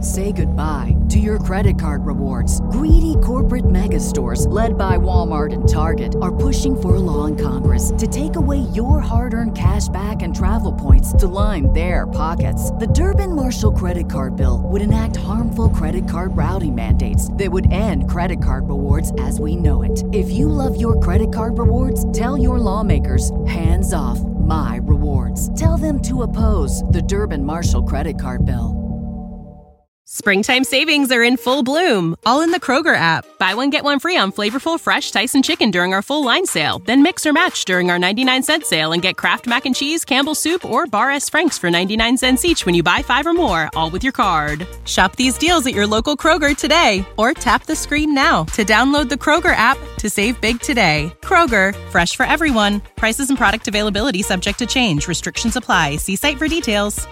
Say goodbye to your credit card rewards. Greedy corporate mega stores, led by Walmart and Target, are pushing for a law in Congress to take away your hard-earned cash back and travel points to line their pockets. The Durbin-Marshall credit card bill would enact harmful credit card routing mandates that would end credit card rewards as we know it. If you love your credit card rewards, tell your lawmakers, hands off my rewards. Tell them to oppose the Durbin-Marshall credit card bill. Springtime savings are in full bloom, all in the Kroger app. Buy one, get one free on flavorful, fresh Tyson chicken during our full line sale. Then mix or match during our 99-cent sale and get Kraft Mac and Cheese, Campbell's Soup, or Bar S. Frank's for 99 cents each when you buy 5 or more, all with your card. Shop these deals at your local Kroger today, or tap the screen now to download the Kroger app to save big today. Kroger, fresh for everyone. Prices and product availability subject to change. Restrictions apply. See site for details.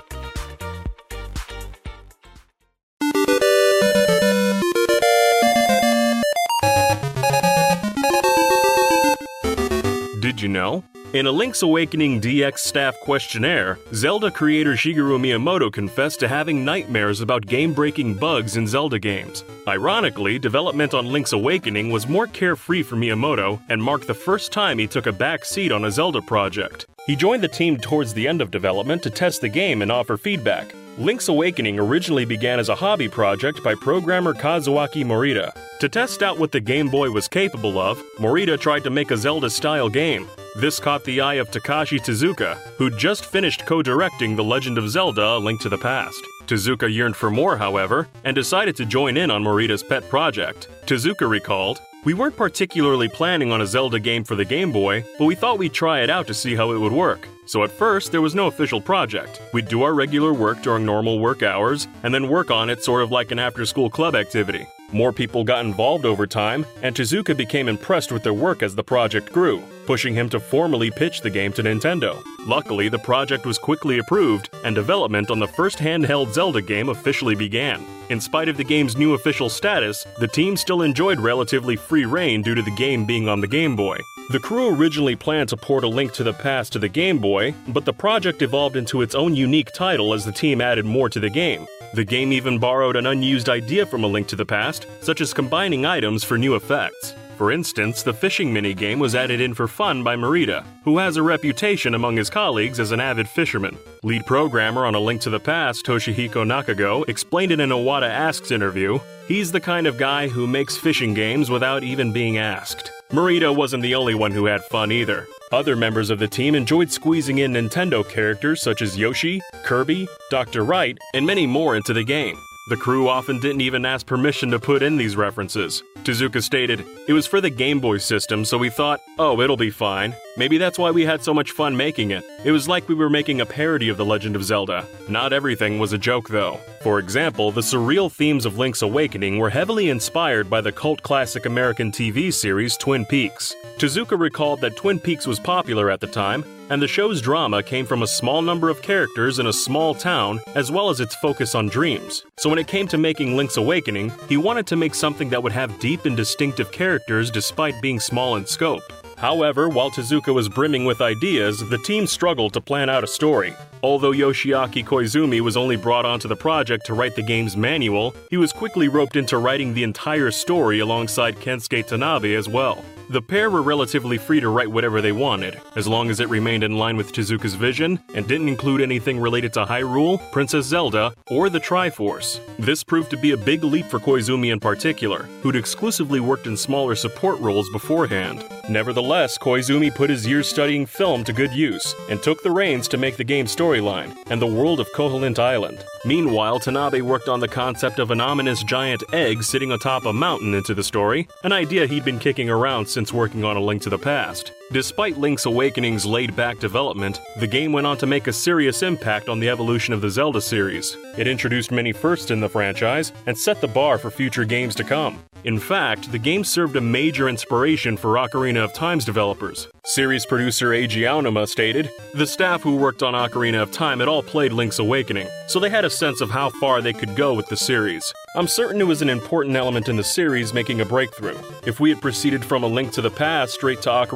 Did you know? In a Link's Awakening DX staff questionnaire, Zelda creator Shigeru Miyamoto confessed to having nightmares about game-breaking bugs in Zelda games. Ironically, development on Link's Awakening was more carefree for Miyamoto and marked the first time he took a back seat on a Zelda project. He joined the team towards the end of development to test the game and offer feedback. Link's Awakening originally began as a hobby project by programmer Kazuaki Morita. To test out what the Game Boy was capable of, Morita tried to make a Zelda-style game. This caught the eye of Takashi Tezuka, who'd just finished co-directing The Legend of Zelda: A Link to the Past. Tezuka yearned for more, however, and decided to join in on Morita's pet project. Tezuka recalled, "We weren't particularly planning on a Zelda game for the Game Boy, but we thought we'd try it out to see how it would work. So at first, there was no official project. We'd do our regular work during normal work hours, and then work on it sort of like an after-school club activity. More people got involved over time, and Tezuka became impressed with their work as the project grew, pushing him to formally pitch the game to Nintendo. Luckily, the project was quickly approved, and development on the first handheld Zelda game officially began. In spite of the game's new official status, the team still enjoyed relatively free reign due to the game being on the Game Boy. The crew originally planned to port A Link to the Past to the Game Boy, but the project evolved into its own unique title as the team added more to the game. The game even borrowed an unused idea from A Link to the Past, such as combining items for new effects. For instance, the fishing minigame was added in for fun by Morita, who has a reputation among his colleagues as an avid fisherman. Lead programmer on A Link to the Past, Toshihiko Nakago, explained in an Iwata Asks interview, "He's the kind of guy who makes fishing games without even being asked." Morita wasn't the only one who had fun either. Other members of the team enjoyed squeezing in Nintendo characters such as Yoshi, Kirby, Dr. Wright, and many more into the game. The crew often didn't even ask permission to put in these references. Tezuka stated, "It was for the Game Boy system, so we thought, oh, it'll be fine. Maybe that's why we had so much fun making it. It was like we were making a parody of The Legend of Zelda. Not everything was a joke, though." For example, the surreal themes of Link's Awakening were heavily inspired by the cult classic American TV series Twin Peaks. Tezuka recalled that Twin Peaks was popular at the time, and the show's drama came from a small number of characters in a small town, as well as its focus on dreams. So when it came to making Link's Awakening, he wanted to make something that would have deep and distinctive characters despite being small in scope. However, while Tezuka was brimming with ideas, the team struggled to plan out a story. Although Yoshiaki Koizumi was only brought onto the project to write the game's manual, he was quickly roped into writing the entire story alongside Kensuke Tanabe as well. The pair were relatively free to write whatever they wanted, as long as it remained in line with Tezuka's vision and didn't include anything related to Hyrule, Princess Zelda, or the Triforce. This proved to be a big leap for Koizumi in particular, who'd exclusively worked in smaller support roles beforehand. Nevertheless, Koizumi put his years studying film to good use, and took the reins to make the game's storyline, and the world of Koholint Island. Meanwhile, Tanabe worked on the concept of an ominous giant egg sitting atop a mountain into the story, an idea he'd been kicking around since working on A Link to the Past. Despite Link's Awakening's laid-back development, the game went on to make a serious impact on the evolution of the Zelda series. It introduced many firsts in the franchise, and set the bar for future games to come. In fact, the game served a major inspiration for Ocarina of Time's developers. Series producer Eiji Aonuma stated, "The staff who worked on Ocarina of Time had all played Link's Awakening, so they had a sense of how far they could go with the series. I'm certain it was an important element in the series making a breakthrough. If we had proceeded from A Link to the Past straight to Ocarina of Time,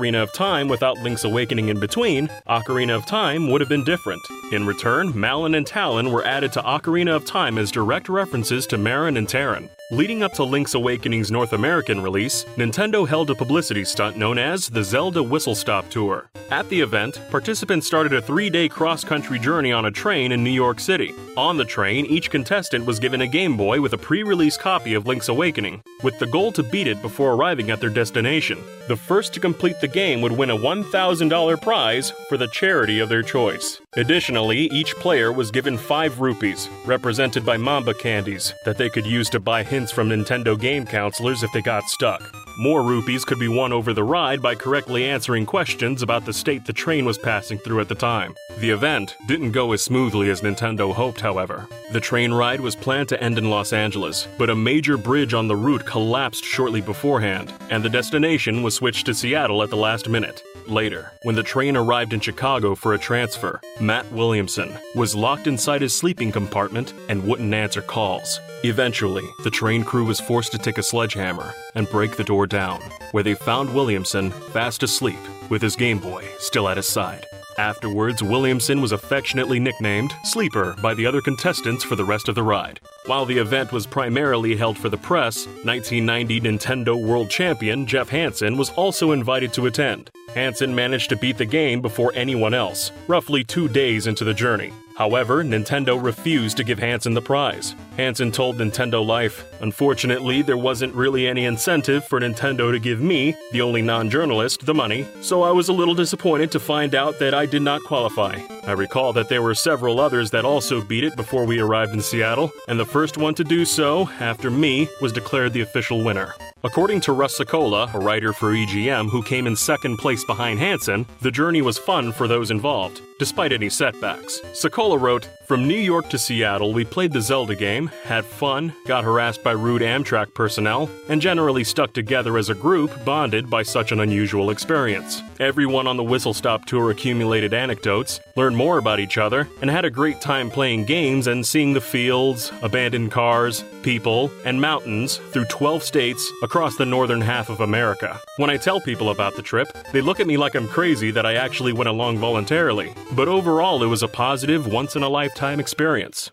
Time without Link's Awakening in between, Ocarina of Time would have been different. In return, Malon and Talon were added to Ocarina of Time as direct references to Marin and Terran. Leading up to Link's Awakening's North American release, Nintendo held a publicity stunt known as the Zelda Whistle Stop Tour. At the event, participants started a 3-day cross-country journey on a train in New York City. On the train, each contestant was given a Game Boy with a pre-release copy of Link's Awakening, with the goal to beat it before arriving at their destination. The first to complete the game would win a $1,000 prize for the charity of their choice. Additionally, each player was given 5 rupees, represented by Mamba candies, that they could use to buy hints from Nintendo game counselors if they got stuck. More rupees could be won over the ride by correctly answering questions about the state the train was passing through at the time. The event didn't go as smoothly as Nintendo hoped, however. The train ride was planned to end in Los Angeles, but a major bridge on the route collapsed shortly beforehand, and the destination was switched to Seattle at the last minute. Later, when the train arrived in Chicago for a transfer, Matt Williamson was locked inside his sleeping compartment and wouldn't answer calls. Eventually, the train crew was forced to take a sledgehammer and break the door down, where they found Williamson fast asleep with his Game Boy still at his side. Afterwards, Williamson was affectionately nicknamed Sleeper by the other contestants for the rest of the ride. While the event was primarily held for the press, 1990 Nintendo World Champion Jeff Hansen was also invited to attend. Hansen managed to beat the game before anyone else, roughly 2 days into the journey. However, Nintendo refused to give Hansen the prize. Hansen told Nintendo Life, "Unfortunately, there wasn't really any incentive for Nintendo to give me, the only non-journalist, the money, so I was a little disappointed to find out that I did not qualify. I recall that there were several others that also beat it before we arrived in Seattle, and the first one to do so, after me, was declared the official winner." According to Russ Sokola, a writer for EGM who came in second place behind Hansen, the journey was fun for those involved, despite any setbacks. Sokola wrote, "From New York to Seattle, we played the Zelda game, had fun, got harassed by rude Amtrak personnel, and generally stuck together as a group bonded by such an unusual experience. Everyone on the Whistle Stop Tour accumulated anecdotes, learned more about each other, and had a great time playing games and seeing the fields, abandoned cars, people, and mountains through 12 states across the northern half of America. When I tell people about the trip, they look at me like I'm crazy that I actually went along voluntarily. But overall, it was a positive, once-in-a-lifetime experience."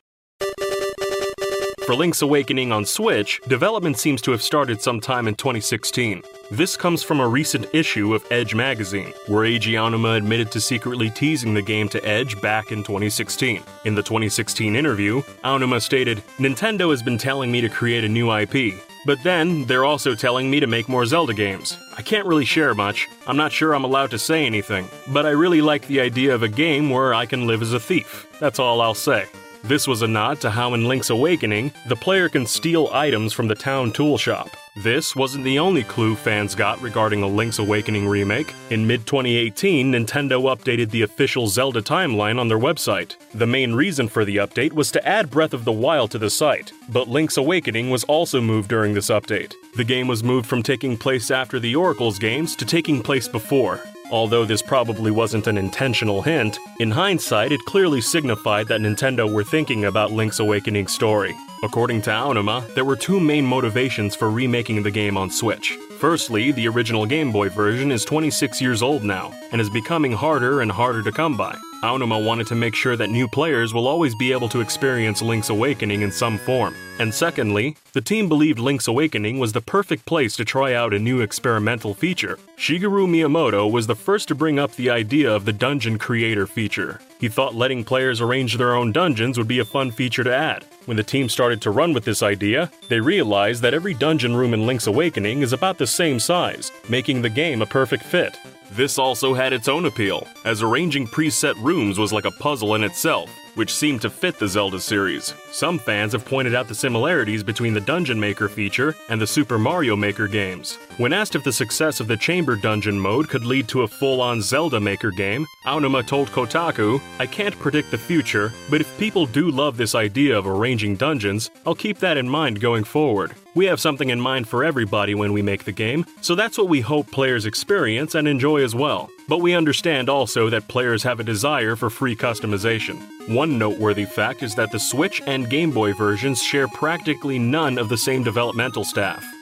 For Link's Awakening on Switch, development seems to have started sometime in 2016. This comes from a recent issue of Edge magazine, where Eiji Aonuma admitted to secretly teasing the game to Edge back in 2016. In the 2016 interview, Aonuma stated, "Nintendo has been telling me to create a new IP. But then, they're also telling me to make more Zelda games. I can't really share much. I'm not sure I'm allowed to say anything. But I really like the idea of a game where I can live as a thief. That's all I'll say." This was a nod to how in Link's Awakening, the player can steal items from the town tool shop. This wasn't the only clue fans got regarding a Link's Awakening remake. In mid-2018, Nintendo updated the official Zelda timeline on their website. The main reason for the update was to add Breath of the Wild to the site, but Link's Awakening was also moved during this update. The game was moved from taking place after the Oracle's games to taking place before. Although this probably wasn't an intentional hint, in hindsight it clearly signified that Nintendo were thinking about Link's Awakening's story. According to Aonuma, there were 2 main motivations for remaking the game on Switch. Firstly, the original Game Boy version is 26 years old now, and is becoming harder and harder to come by. Aonuma wanted to make sure that new players will always be able to experience Link's Awakening in some form. And secondly, the team believed Link's Awakening was the perfect place to try out a new experimental feature. Shigeru Miyamoto was the first to bring up the idea of the Dungeon Creator feature. He thought letting players arrange their own dungeons would be a fun feature to add. When the team started to run with this idea, they realized that every dungeon room in Link's Awakening is about the same size, making the game a perfect fit. This also had its own appeal, as arranging preset rooms was like a puzzle in itself, which seemed to fit the Zelda series. Some fans have pointed out the similarities between the Dungeon Maker feature and the Super Mario Maker games. When asked if the success of the Chamber Dungeon mode could lead to a full-on Zelda Maker game, Aonuma told Kotaku, "I can't predict the future, but if people do love this idea of arranging dungeons, I'll keep that in mind going forward. We have something in mind for everybody when we make the game, so that's what we hope players experience and enjoy as well. But we understand also that players have a desire for free customization." One noteworthy fact is that the Switch and Game Boy versions share practically none of the same developmental staff.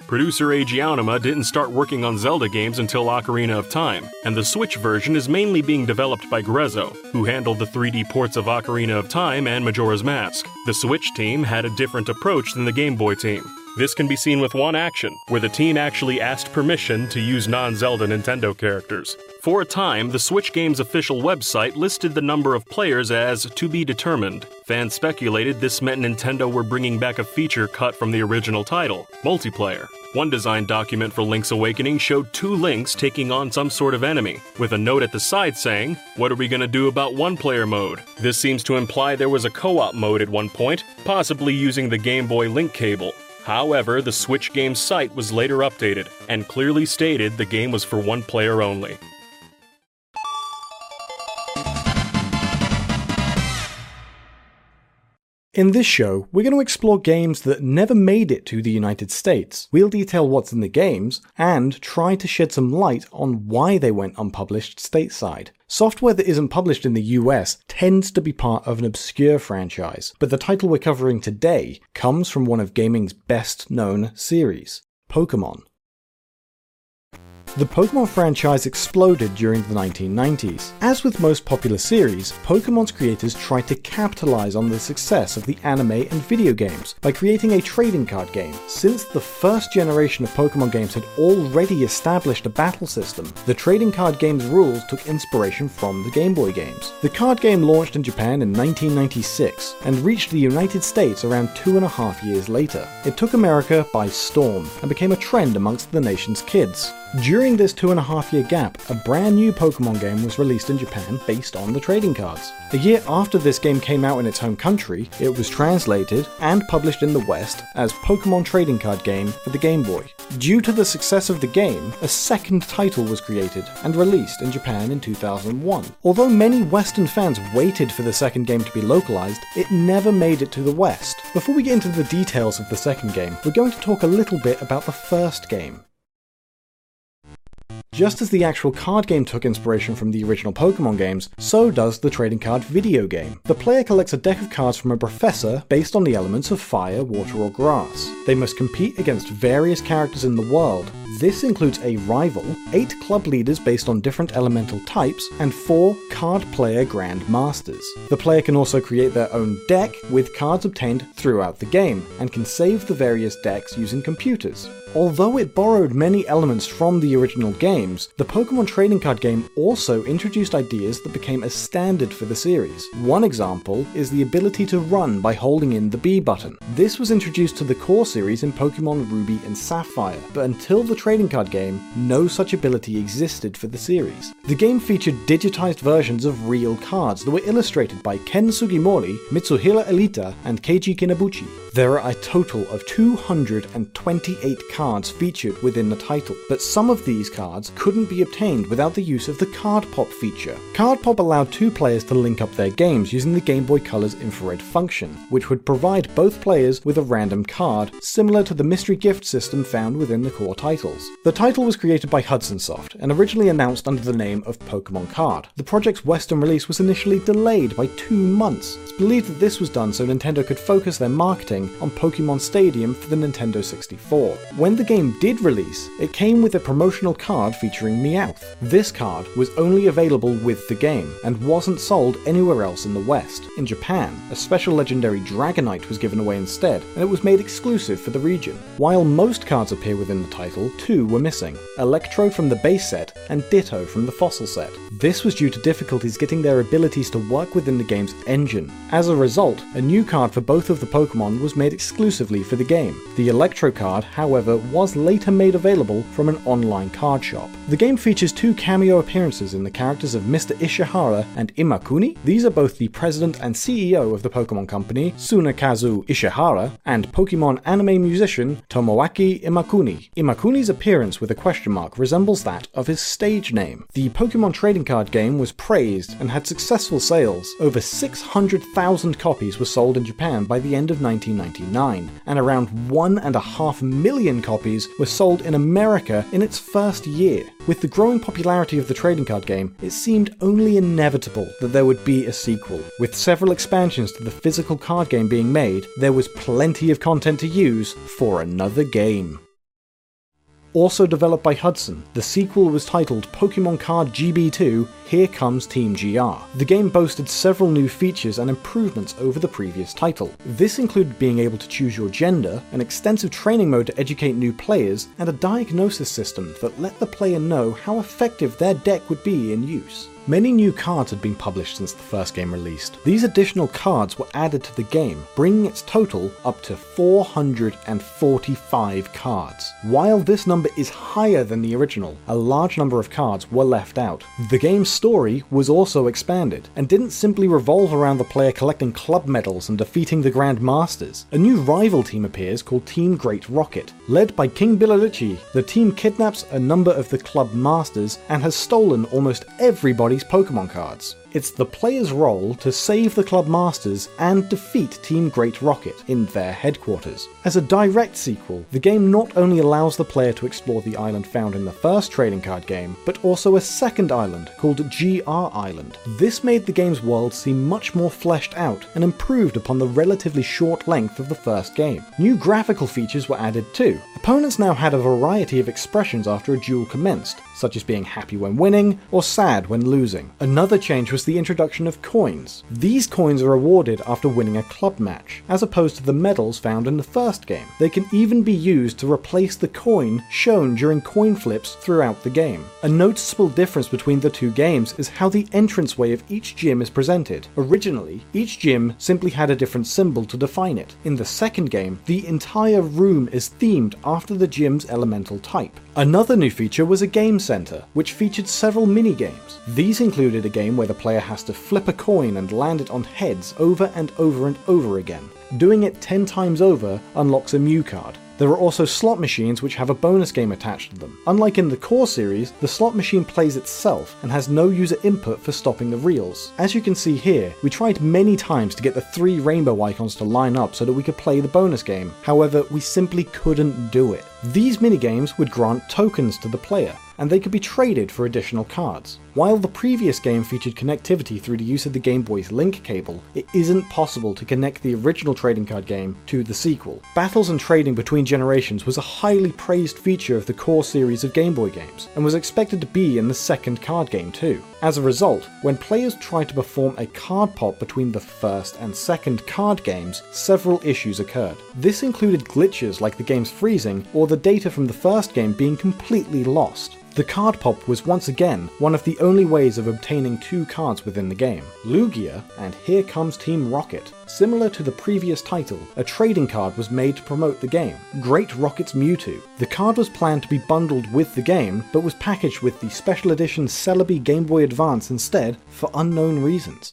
Producer Eiji Aonuma didn't start working on Zelda games until Ocarina of Time, and the Switch version is mainly being developed by Grezzo, who handled the 3D ports of Ocarina of Time and Majora's Mask. The Switch team had a different approach than the Game Boy team. This can be seen with one action, where the team actually asked permission to use non-Zelda Nintendo characters. For a time, the Switch game's official website listed the number of players as to be determined. Fans speculated this meant Nintendo were bringing back a feature cut from the original title, multiplayer. One design document for Link's Awakening showed two Links taking on some sort of enemy, with a note at the side saying, "What are we gonna do about one-player mode?" This seems to imply there was a co-op mode at one point, possibly using the Game Boy Link cable. However, the Switch game's site was later updated, and clearly stated the game was for one player only. In this show, we're going to explore games that never made it to the United States. We'll detail what's in the games, and try to shed some light on why they went unpublished stateside. Software that isn't published in the US tends to be part of an obscure franchise, but the title we're covering today comes from one of gaming's best known series, Pokémon. The Pokémon franchise exploded during the 1990s. As with most popular series, Pokémon's creators tried to capitalize on the success of the anime and video games by creating a trading card game. Since the first generation of Pokémon games had already established a battle system, the trading card game's rules took inspiration from the Game Boy games. The card game launched in Japan in 1996 and reached the United States around 2.5 years later. It took America by storm and became a trend amongst the nation's kids. During this 2.5-year gap, a brand new Pokémon game was released in Japan based on the trading cards. A year after this game came out in its home country, it was translated and published in the West as Pokémon Trading Card Game for the Game Boy. Due to the success of the game, a second title was created and released in Japan in 2001. Although many Western fans waited for the second game to be localized, it never made it to the West. Before we get into the details of the second game, we're going to talk a little bit about the first game. Just as the actual card game took inspiration from the original Pokémon games, so does the trading card video game. The player collects a deck of cards from a professor based on the elements of fire, water, or grass. They must compete against various characters in the world. This includes a rival, 8 club leaders based on different elemental types, and 4 card player Grand Masters. The player can also create their own deck with cards obtained throughout the game, and can save the various decks using computers. Although it borrowed many elements from the original games, the Pokémon trading card game also introduced ideas that became a standard for the series. One example is the ability to run by holding in the B button. This was introduced to the core series in Pokémon Ruby and Sapphire, but until the trading card game, no such ability existed for the series. The game featured digitized versions of real cards that were illustrated by Ken Sugimori, Mitsuhira Elita, and Keiji Kinabuchi. There are a total of 228 cards featured within the title, but some of these cards couldn't be obtained without the use of the Card Pop feature. Card Pop allowed 2 players to link up their games using the Game Boy Color's infrared function, which would provide both players with a random card, similar to the mystery gift system found within the core titles. The title was created by Hudson Soft and originally announced under the name of Pokémon Card. The project's Western release was initially delayed by 2 months. It's believed that this was done so Nintendo could focus their marketing on Pokémon Stadium for the Nintendo 64. When the game did release, it came with a promotional card featuring Meowth. This card was only available with the game, and wasn't sold anywhere else in the West. In Japan, a special legendary Dragonite was given away instead, and it was made exclusive for the region. While most cards appear within the title, 2 were missing: Electrode from the base set, and Ditto from the fossil set. This was due to difficulties getting their abilities to work within the game's engine. As a result, a new card for both of the Pokémon was made exclusively for the game. The Electro card, however, was later made available from an online card shop. The game features 2 cameo appearances in the characters of Mr. Ishihara and Imakuni. These are both the president and CEO of the Pokémon Company, Tsunekazu Ishihara, and Pokémon anime musician Tomoaki Imakuni. Imakuni's appearance with a question mark resembles that of his stage name. The Pokémon trading card game was praised and had successful sales. Over 600,000 copies were sold in Japan by the end of 1999, and around 1.5 million copies were sold in America in its first year. With the growing popularity of the trading card game, it seemed only inevitable that there would be a sequel. With several expansions to the physical card game being made, there was plenty of content to use for another game. Also developed by Hudson, the sequel was titled Pokemon Card GB2 Here Comes Team GR. The game boasted several new features and improvements over the previous title. This included being able to choose your gender, an extensive training mode to educate new players, and a diagnosis system that let the player know how effective their deck would be in use. Many new cards had been published since the first game released. These additional cards were added to the game, bringing its total up to 445 cards. While this number is higher than the original, a large number of cards were left out. The game's story was also expanded, and didn't simply revolve around the player collecting club medals and defeating the Grand Masters. A new rival team appears called Team Great Rocket. Led by King Bilalichi, the team kidnaps a number of the club masters and has stolen almost everybody's Pokemon cards. It's the player's role to save the club masters and defeat Team Great Rocket in their headquarters. As a direct sequel, the game not only allows the player to explore the island found in the first trading card game, but also a second island called GR Island. This made the game's world seem much more fleshed out and improved upon the relatively short length of the first game. New graphical features were added too. Opponents now had a variety of expressions after a duel commenced, such as being happy when winning or sad when losing. Another change was the introduction of coins. These coins are awarded after winning a club match, as opposed to the medals found in the first game. They can even be used to replace the coin shown during coin flips throughout the game. A noticeable difference between the two games is how the entranceway of each gym is presented. Originally, each gym simply had a different symbol to define it. In the second game, the entire room is themed after the gym's elemental type. Another new feature was a game center, which featured several mini-games. These included a game where the player has to flip a coin and land it on heads over and over and over again. Doing it 10 times over unlocks a Mew card. There are also slot machines which have a bonus game attached to them. Unlike in the core series, the slot machine plays itself and has no user input for stopping the reels. As you can see here, we tried many times to get the 3 rainbow icons to line up so that we could play the bonus game. However, we simply couldn't do it. These minigames would grant tokens to the player, and they could be traded for additional cards. While the previous game featured connectivity through the use of the Game Boy's link cable, it isn't possible to connect the original trading card game to the sequel. Battles and trading between generations was a highly praised feature of the core series of Game Boy games, and was expected to be in the second card game too. As a result, when players tried to perform a card pop between the first and second card games, several issues occurred. This included glitches like the game's freezing, or the data from the first game being completely lost. The card pop was once again one of the only ways of obtaining 2 cards within the game, Lugia and Here Comes Team Rocket. Similar to the previous title, a trading card was made to promote the game, Great Rocket's Mewtwo. The card was planned to be bundled with the game, but was packaged with the special edition Celebi Game Boy Advance instead for unknown reasons.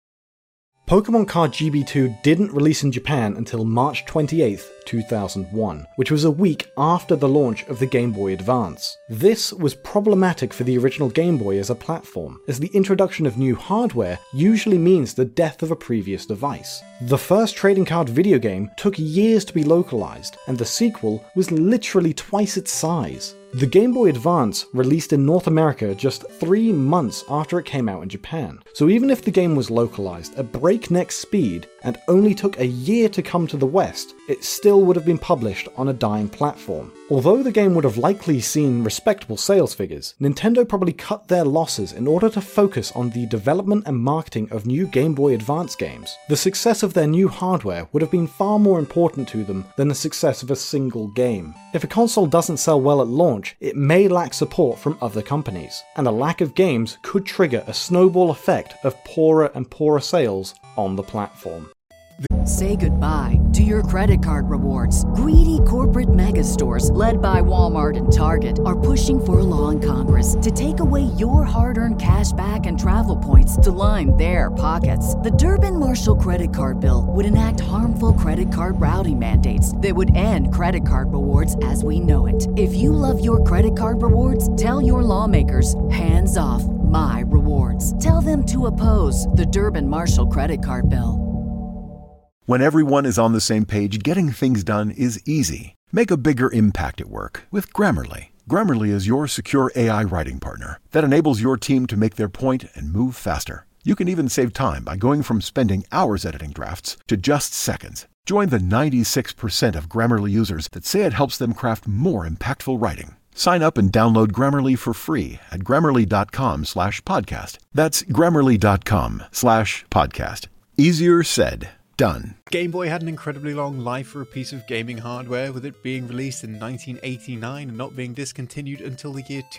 Pokemon Card GB2 didn't release in Japan until March 28th, 2001, which was a week after the launch of the Game Boy Advance. This was problematic for the original Game Boy as a platform, as the introduction of new hardware usually means the death of a previous device. The first trading card video game took years to be localized, and the sequel was literally twice its size. The Game Boy Advance released in North America just 3 months after it came out in Japan, so even if the game was localized at breakneck speed and only took a year to come to the West, it still would have been published on a dying platform. Although the game would have likely seen respectable sales figures, Nintendo probably cut their losses in order to focus on the development and marketing of new Game Boy Advance games. The success of their new hardware would have been far more important to them than the success of a single game. If a console doesn't sell well at launch, it may lack support from other companies, and a lack of games could trigger a snowball effect of poorer and poorer sales on the platform. Say goodbye to your credit card rewards. Greedy corporate mega stores, led by Walmart and Target, are pushing for a law in Congress to take away your hard-earned cash back and travel points to line their pockets. The Durbin-Marshall credit card bill would enact harmful credit card routing mandates that would end credit card rewards as we know it. If you love your credit card rewards, tell your lawmakers, hands off my rewards. Tell them to oppose the Durbin-Marshall credit card bill. When everyone is on the same page, getting things done is easy. Make a bigger impact at work with Grammarly. Grammarly is your secure AI writing partner that enables your team to make their point and move faster. You can even save time by going from spending hours editing drafts to just seconds. Join the 96% of Grammarly users that say it helps them craft more impactful writing. Sign up and download Grammarly for free at Grammarly.com/podcast. That's Grammarly.com/podcast. Easier said, done. Game Boy had an incredibly long life for a piece of gaming hardware, with it being released in 1989 and not being discontinued until the year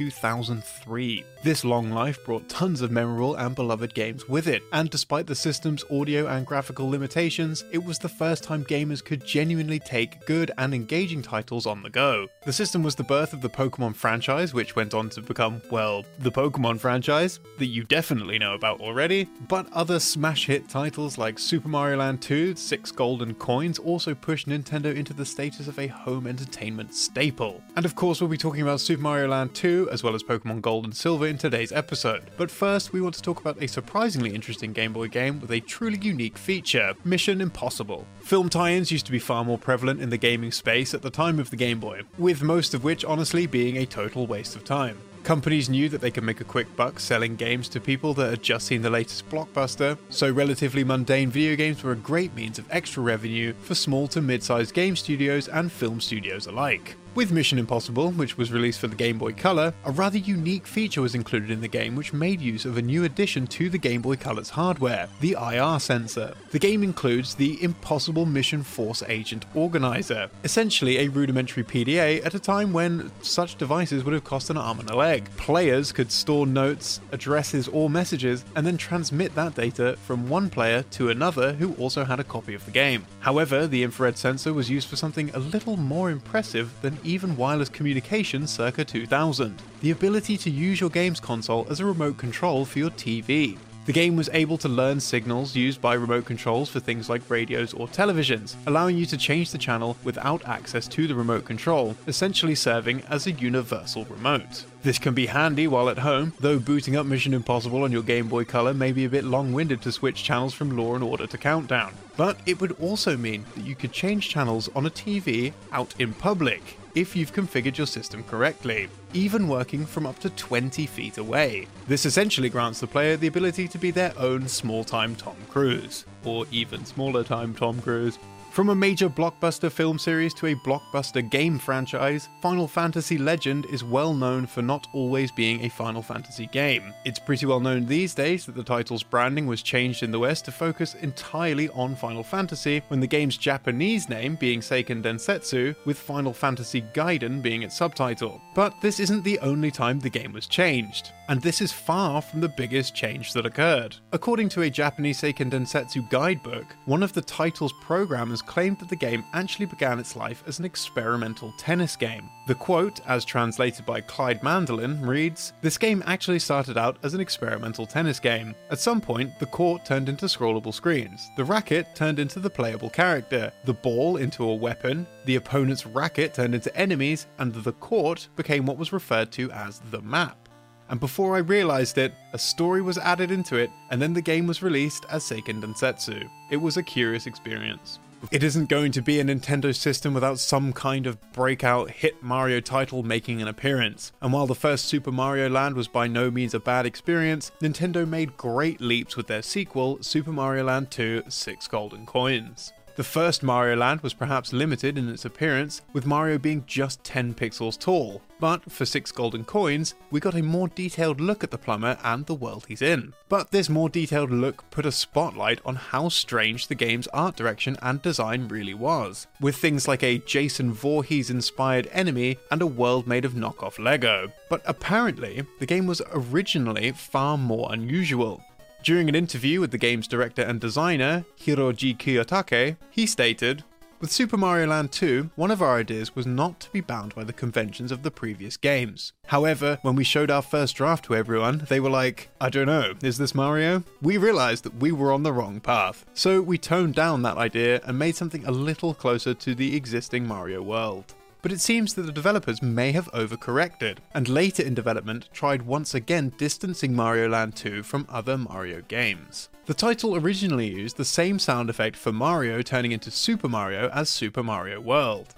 2003. This long life brought tons of memorable and beloved games with it, and despite the system's audio and graphical limitations, it was the first time gamers could genuinely take good and engaging titles on the go. The system was the birth of the Pokemon franchise, which went on to become, well, the Pokemon franchise, that you definitely know about already, but other smash hit titles like Super Mario Land 2, 6 Golden Coins also pushed Nintendo into the status of a home entertainment staple. And of course we'll be talking about Super Mario Land 2 as well as Pokemon Gold and Silver in today's episode. But first we want to talk about a surprisingly interesting Game Boy game with a truly unique feature, Mission Impossible. Film tie-ins used to be far more prevalent in the gaming space at the time of the Game Boy, with most of which honestly being a total waste of time. Companies knew that they could make a quick buck selling games to people that had just seen the latest blockbuster, so relatively mundane video games were a great means of extra revenue for small to mid-sized game studios and film studios alike. With Mission Impossible, which was released for the Game Boy Color, a rather unique feature was included in the game which made use of a new addition to the Game Boy Color's hardware, the IR sensor. The game includes the Impossible Mission Force Agent Organizer, essentially a rudimentary PDA at a time when such devices would have cost an arm and a leg. Players could store notes, addresses or messages and then transmit that data from one player to another who also had a copy of the game. However, the infrared sensor was used for something a little more impressive than even wireless communication circa 2000, the ability to use your games console as a remote control for your TV. The game was able to learn signals used by remote controls for things like radios or televisions, allowing you to change the channel without access to the remote control, essentially serving as a universal remote. This can be handy while at home, though booting up Mission Impossible on your Game Boy Color may be a bit long-winded to switch channels from Law & Order to Countdown. But it would also mean that you could change channels on a TV out in public, if you've configured your system correctly, even working from up to 20 feet away. This essentially grants the player the ability to be their own small-time Tom Cruise, or even smaller-time Tom Cruise. From a major blockbuster film series to a blockbuster game franchise, Final Fantasy Legend is well known for not always being a Final Fantasy game. It's pretty well known these days that the title's branding was changed in the West to focus entirely on Final Fantasy, when the game's Japanese name being Seiken Densetsu, with Final Fantasy Gaiden being its subtitle. But this isn't the only time the game was changed, and this is far from the biggest change that occurred. According to a Japanese Seiken Densetsu guidebook, one of the title's programmers claimed that the game actually began its life as an experimental tennis game. The quote, as translated by Clyde Mandolin, reads, "This game actually started out as an experimental tennis game. At some point, the court turned into scrollable screens, the racket turned into the playable character, the ball into a weapon, the opponent's racket turned into enemies, and the court became what was referred to as the map. And before I realized it, a story was added into it, and then the game was released as Seiken Densetsu. It was a curious experience." It isn't going to be a Nintendo system without some kind of breakout hit Mario title making an appearance, and while the first Super Mario Land was by no means a bad experience, Nintendo made great leaps with their sequel, Super Mario Land 2: 6 Golden Coins. The first Mario Land was perhaps limited in its appearance, with Mario being just 10 pixels tall, but for 6 Golden Coins, we got a more detailed look at the plumber and the world he's in. But this more detailed look put a spotlight on how strange the game's art direction and design really was, with things like a Jason Voorhees-inspired enemy and a world made of knockoff Lego. But apparently, the game was originally far more unusual. During an interview with the game's director and designer, Hiroji Kiyotake, he stated, "With Super Mario Land 2, one of our ideas was not to be bound by the conventions of the previous games. However, when we showed our first draft to everyone, they were like, I don't know, is this Mario? We realized that we were on the wrong path. So we toned down that idea and made something a little closer to the existing Mario world." But it seems that the developers may have overcorrected, and later in development tried once again distancing Mario Land 2 from other Mario games. The title originally used the same sound effect for Mario turning into Super Mario as Super Mario World.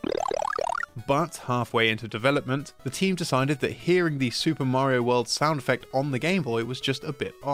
But halfway into development, the team decided that hearing the Super Mario World sound effect on the Game Boy was just a bit off.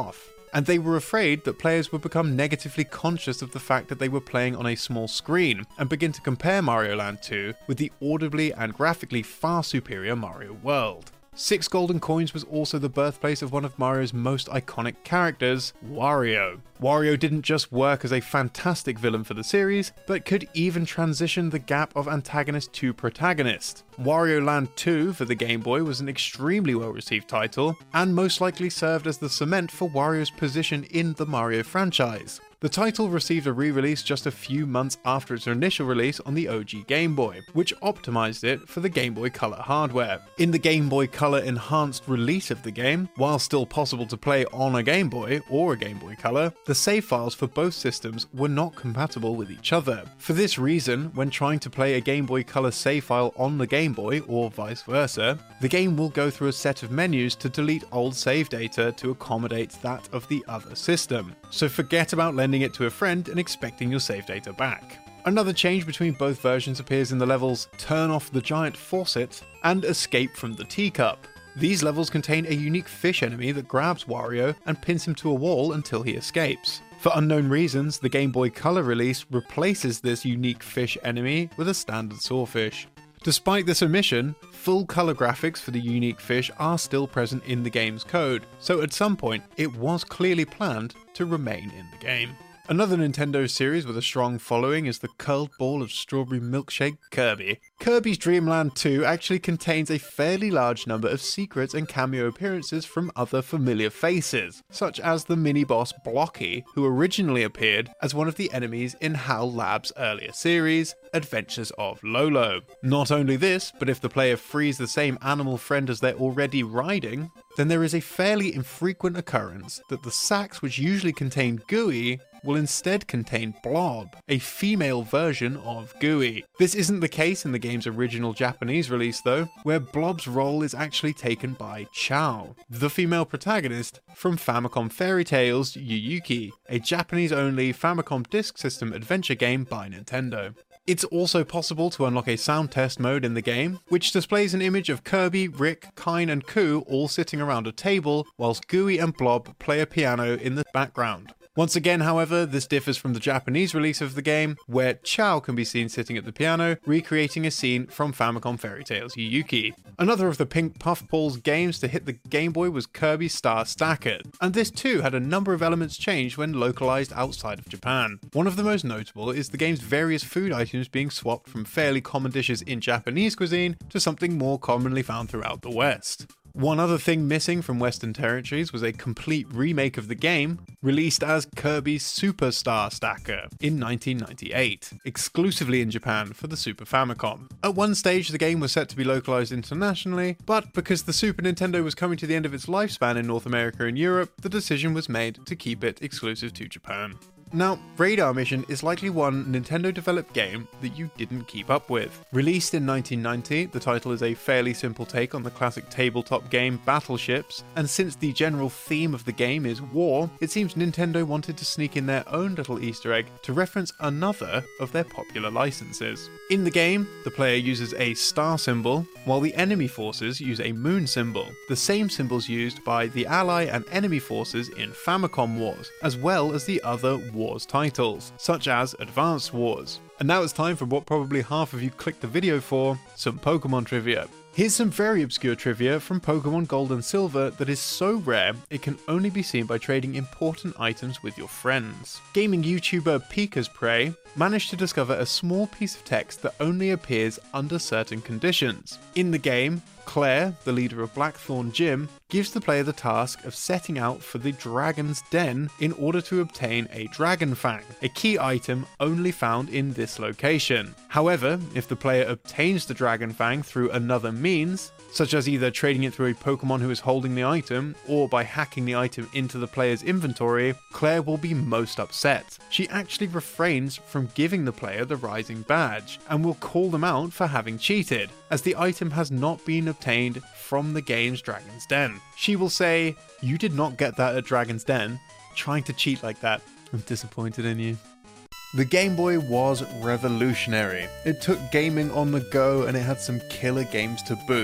and they were afraid that players would become negatively conscious of the fact that they were playing on a small screen and begin to compare Mario Land 2 with the audibly and graphically far superior Mario World. 6 Golden Coins was also the birthplace of one of Mario's most iconic characters, Wario. Wario didn't just work as a fantastic villain for the series, but could even transition the gap of antagonist to protagonist. Wario Land 2 for the Game Boy was an extremely well-received title, and most likely served as the cement for Wario's position in the Mario franchise. The title received a re-release just a few months after its initial release on the OG Game Boy, which optimized it for the Game Boy Color hardware. In the Game Boy Color enhanced release of the game, while still possible to play on a Game Boy or a Game Boy Color, the save files for both systems were not compatible with each other. For this reason, when trying to play a Game Boy Color save file on the Game Boy, or vice versa, the game will go through a set of menus to delete old save data to accommodate that of the other system. So forget about lending it to a friend and expecting your save data back. Another change between both versions appears in the levels Turn Off the Giant Faucet and Escape from the Teacup. These levels contain a unique fish enemy that grabs Wario and pins him to a wall until he escapes. For unknown reasons, the Game Boy Color release replaces this unique fish enemy with a standard sawfish. Despite this omission, full color graphics for the unique fish are still present in the game's code, so at some point it was clearly planned to remain in the game. Another Nintendo series with a strong following is the curled ball of strawberry milkshake Kirby. Kirby's Dream Land 2 actually contains a fairly large number of secrets and cameo appearances from other familiar faces, such as the mini-boss Blocky, who originally appeared as one of the enemies in HAL Labs' earlier series, Adventures of Lolo. Not only this, but if the player frees the same animal friend as they're already riding, then there is a fairly infrequent occurrence that the sacks which usually contain Gooey will instead contain Blob, a female version of Gooey. This isn't the case in the game's original Japanese release though, where Blob's role is actually taken by Chao, the female protagonist from Famicom Fairy Tales Yuyuki, a Japanese-only Famicom Disk System adventure game by Nintendo. It's also possible to unlock a sound test mode in the game, which displays an image of Kirby, Rick, Kine and Koo all sitting around a table, whilst Gooey and Blob play a piano in the background. Once again, however, this differs from the Japanese release of the game, where Chao can be seen sitting at the piano, recreating a scene from Famicom Fairy Tales Yuyuki. Another of the Pink Puffball's games to hit the Game Boy was Kirby Star Stacker, and this too had a number of elements changed when localized outside of Japan. One of the most notable is the game's various food items being swapped from fairly common dishes in Japanese cuisine to something more commonly found throughout the West. One other thing missing from Western territories was a complete remake of the game, released as Kirby's Super Star Stacker in 1998, exclusively in Japan for the Super Famicom. At one stage the game was set to be localized internationally, but because the Super Nintendo was coming to the end of its lifespan in North America and Europe, the decision was made to keep it exclusive to Japan. Now, Radar Mission is likely one Nintendo-developed game that you didn't keep up with. Released in 1990, the title is a fairly simple take on the classic tabletop game Battleships, and since the general theme of the game is war, it seems Nintendo wanted to sneak in their own little Easter egg to reference another of their popular licenses. In the game, the player uses a star symbol, while the enemy forces use a moon symbol, the same symbols used by the ally and enemy forces in Famicom Wars, as well as the other Wars titles, such as Advance Wars. And now it's time for what probably half of you clicked the video for, some Pokemon trivia. Here's some very obscure trivia from Pokemon Gold and Silver that is so rare it can only be seen by trading important items with your friends. Gaming YouTuber Pika's Prey managed to discover a small piece of text that only appears under certain conditions. In the game, Claire, the leader of Blackthorn Gym, gives the player the task of setting out for the Dragon's Den in order to obtain a Dragon Fang, a key item only found in this location. However, if the player obtains the Dragon Fang through another means, such as either trading it through a Pokemon who is holding the item, or by hacking the item into the player's inventory, Claire will be most upset. She actually refrains from giving the player the Rising Badge, and will call them out for having cheated, as the item has not been obtained from the game's Dragon's Den. She will say, "You did not get that at Dragon's Den. Trying to cheat like that. I'm disappointed in you." The Game Boy was revolutionary. It took gaming on the go and it had some killer games to boot.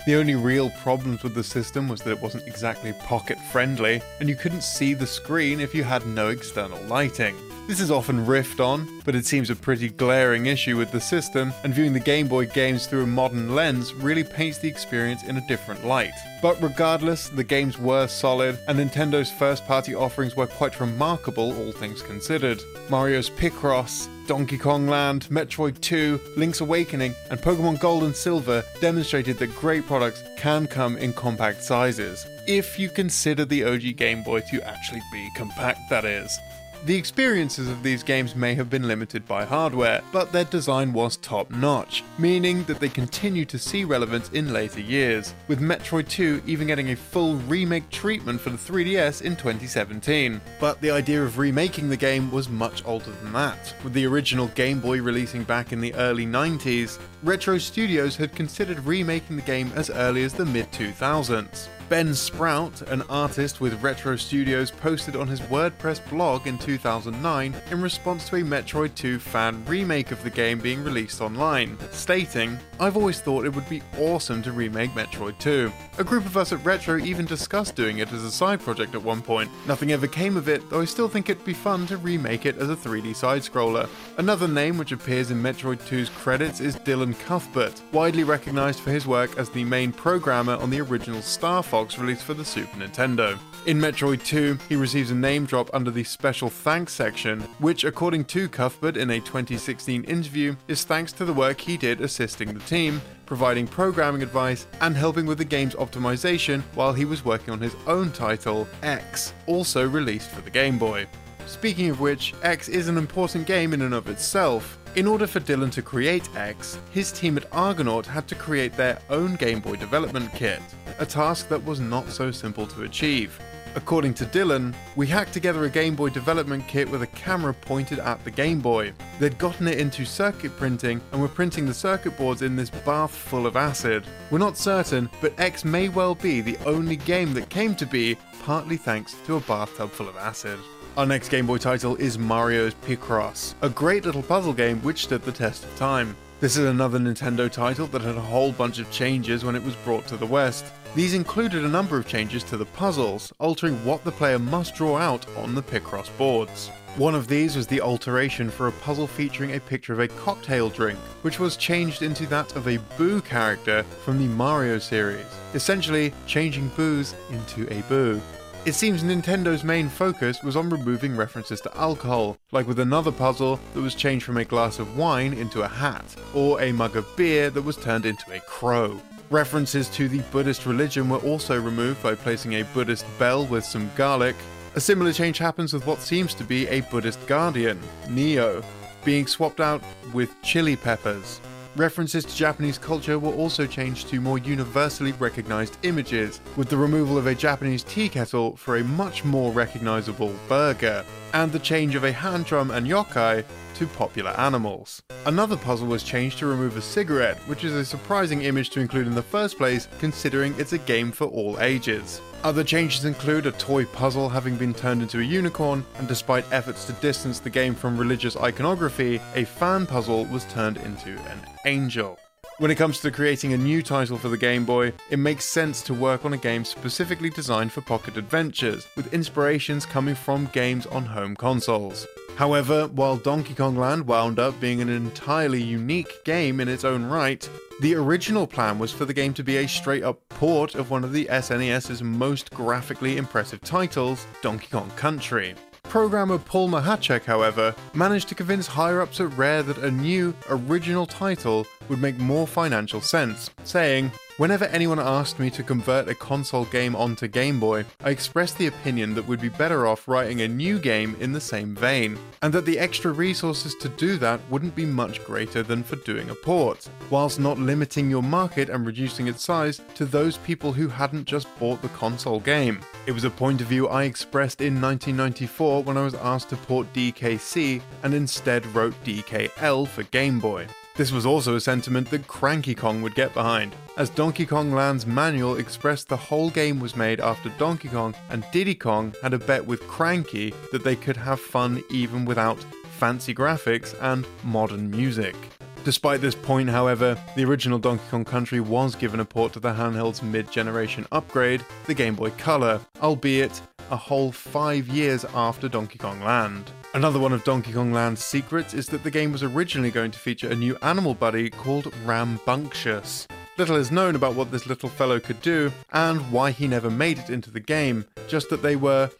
The only real problems with the system was that it wasn't exactly pocket friendly, and you couldn't see the screen if you had no external lighting. This is often riffed on, but it seems a pretty glaring issue with the system, and viewing the Game Boy games through a modern lens really paints the experience in a different light. But regardless, the games were solid, and Nintendo's first-party offerings were quite remarkable, all things considered. Mario's Picross, Donkey Kong Land, Metroid 2, Link's Awakening, and Pokémon Gold and Silver demonstrated that great products can come in compact sizes, if you consider the OG Game Boy to actually be compact, that is. The experiences of these games may have been limited by hardware, but their design was top-notch, meaning that they continue to see relevance in later years, with Metroid 2 even getting a full remake treatment for the 3DS in 2017. But the idea of remaking the game was much older than that. With the original Game Boy releasing back in the early 90s, Retro Studios had considered remaking the game as early as the mid-2000s. Ben Sprout, an artist with Retro Studios, posted on his WordPress blog in 2009 in response to a Metroid 2 fan remake of the game being released online, stating, "I've always thought it would be awesome to remake Metroid 2. A group of us at Retro even discussed doing it as a side project at one point. Nothing ever came of it, though I still think it'd be fun to remake it as a 3D side-scroller." Another name which appears in Metroid 2's credits is Dylan Cuthbert, widely recognized for his work as the main programmer on the original Star Fox released for the Super Nintendo. In Metroid 2, he receives a name drop under the Special Thanks section, which, according to Cuthbert in a 2016 interview, is thanks to the work he did assisting the team, providing programming advice, and helping with the game's optimization while he was working on his own title, X, also released for the Game Boy. Speaking of which, X is an important game in and of itself. In order for Dylan to create X, his team at Argonaut had to create their own Game Boy development kit, a task that was not so simple to achieve. According to Dylan, "We hacked together a Game Boy development kit with a camera pointed at the Game Boy. They'd gotten it into circuit printing and were printing the circuit boards in this bath full of acid. We're not certain, but X may well be the only game that came to be partly thanks to a bathtub full of acid." Our next Game Boy title is Mario's Picross, a great little puzzle game which stood the test of time. This is another Nintendo title that had a whole bunch of changes when it was brought to the West. These included a number of changes to the puzzles, altering what the player must draw out on the Picross boards. One of these was the alteration for a puzzle featuring a picture of a cocktail drink, which was changed into that of a Boo character from the Mario series, essentially changing Boos into a Boo. It seems Nintendo's main focus was on removing references to alcohol, like with another puzzle that was changed from a glass of wine into a hat, or a mug of beer that was turned into a crow. References to the Buddhist religion were also removed by placing a Buddhist bell with some garlic. A similar change happens with what seems to be a Buddhist guardian, Neo, being swapped out with chili peppers. References to Japanese culture were also changed to more universally recognized images, with the removal of a Japanese tea kettle for a much more recognizable burger, and the change of a hand drum and yokai to popular animals. Another puzzle was changed to remove a cigarette, which is a surprising image to include in the first place, considering it's a game for all ages. Other changes include a toy puzzle having been turned into a unicorn, and despite efforts to distance the game from religious iconography, a fan puzzle was turned into an angel. When it comes to creating a new title for the Game Boy, it makes sense to work on a game specifically designed for pocket adventures, with inspirations coming from games on home consoles. However, while Donkey Kong Land wound up being an entirely unique game in its own right, the original plan was for the game to be a straight-up port of one of the SNES's most graphically impressive titles, Donkey Kong Country. Programmer Paul Mahacek, however, managed to convince higher-ups at Rare that a new, original title would make more financial sense, saying, "Whenever anyone asked me to convert a console game onto Game Boy, I expressed the opinion that we'd be better off writing a new game in the same vein, and that the extra resources to do that wouldn't be much greater than for doing a port, whilst not limiting your market and reducing its size to those people who hadn't just bought the console game. It was a point of view I expressed in 1994 when I was asked to port DKC and instead wrote DKL for Game Boy. This was also a sentiment that Cranky Kong would get behind, as Donkey Kong Land's manual expressed the whole game was made after Donkey Kong and Diddy Kong had a bet with Cranky that they could have fun even without fancy graphics and modern music. Despite this point, however, the original Donkey Kong Country was given a port to the handheld's mid-generation upgrade, the Game Boy Color, albeit a whole 5 years after Donkey Kong Land. Another one of Donkey Kong Land's secrets is that the game was originally going to feature a new animal buddy called Rambunctious. Little is known about what this little fellow could do, and why he never made it into the game, just that they were,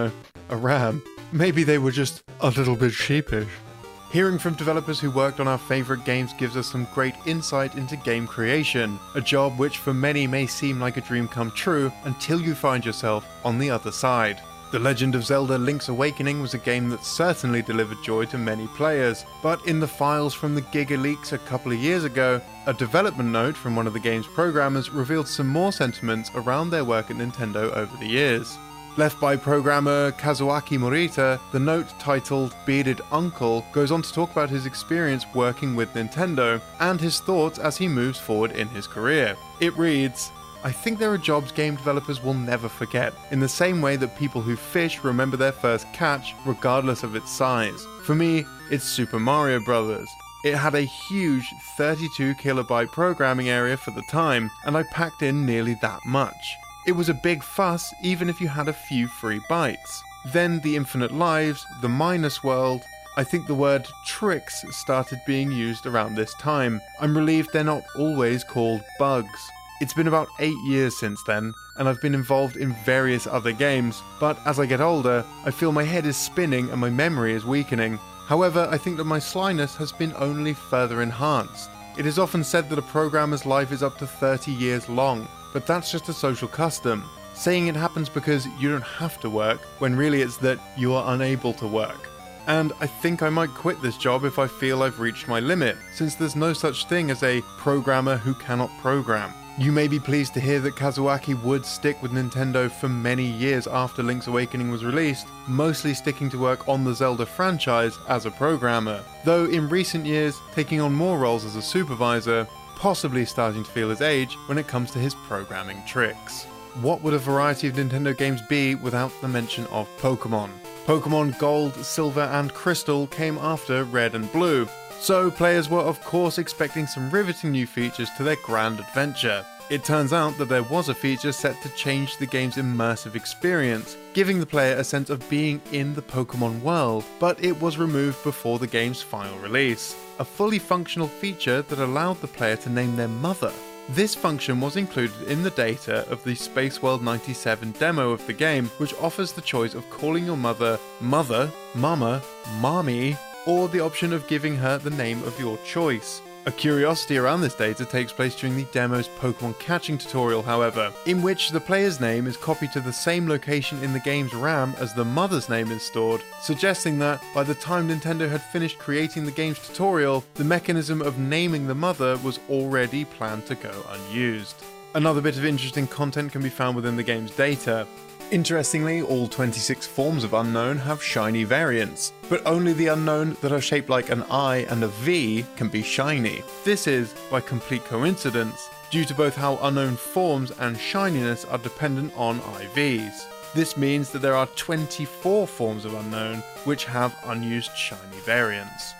a ram. Maybe they were just a little bit sheepish. Hearing from developers who worked on our favourite games gives us some great insight into game creation, a job which for many may seem like a dream come true until you find yourself on the other side. The Legend of Zelda Link's Awakening was a game that certainly delivered joy to many players, but in the files from the Giga Leaks a couple of years ago, a development note from one of the game's programmers revealed some more sentiments around their work at Nintendo over the years. Left by programmer Kazuaki Morita, the note titled Bearded Uncle goes on to talk about his experience working with Nintendo and his thoughts as he moves forward in his career. It reads, "I think there are jobs game developers will never forget, in the same way that people who fish remember their first catch regardless of its size. For me, it's Super Mario Bros. It had a huge 32 kilobyte programming area for the time, and I packed in nearly that much. It was a big fuss even if you had a few free bytes. Then the Infinite Lives, the Minus World, I think the word tricks started being used around this time. I'm relieved they're not always called bugs. It's been about 8 years since then, and I've been involved in various other games, but as I get older, I feel my head is spinning and my memory is weakening. However, I think that my slyness has been only further enhanced. It is often said that a programmer's life is up to 30 years long, but that's just a social custom, saying it happens because you don't have to work, when really it's that you are unable to work. And I think I might quit this job if I feel I've reached my limit, since there's no such thing as a programmer who cannot program. You may be pleased to hear that Kazuaki would stick with Nintendo for many years after Link's Awakening was released, mostly sticking to work on the Zelda franchise as a programmer, though in recent years taking on more roles as a supervisor, possibly starting to feel his age when it comes to his programming tricks. What would a variety of Nintendo games be without the mention of Pokémon? Pokémon Gold, Silver and Crystal came after Red and Blue, so players were of course expecting some riveting new features to their grand adventure. It turns out that there was a feature set to change the game's immersive experience, giving the player a sense of being in the Pokémon world, but it was removed before the game's final release. A fully functional feature that allowed the player to name their mother. This function was included in the data of the Space World 97 demo of the game, which offers the choice of calling your mother Mother, Mama, Mommy, or the option of giving her the name of your choice. A curiosity around this data takes place during the demo's Pokemon catching tutorial, however, in which the player's name is copied to the same location in the game's RAM as the mother's name is stored, suggesting that by the time Nintendo had finished creating the game's tutorial, the mechanism of naming the mother was already planned to go unused. Another bit of interesting content can be found within the game's data. Interestingly, all 26 forms of Unknown have shiny variants, but only the Unknown that are shaped like an I and a V can be shiny. This is, by complete coincidence, due to both how Unknown forms and shininess are dependent on IVs. This means that there are 24 forms of Unknown which have unused shiny variants.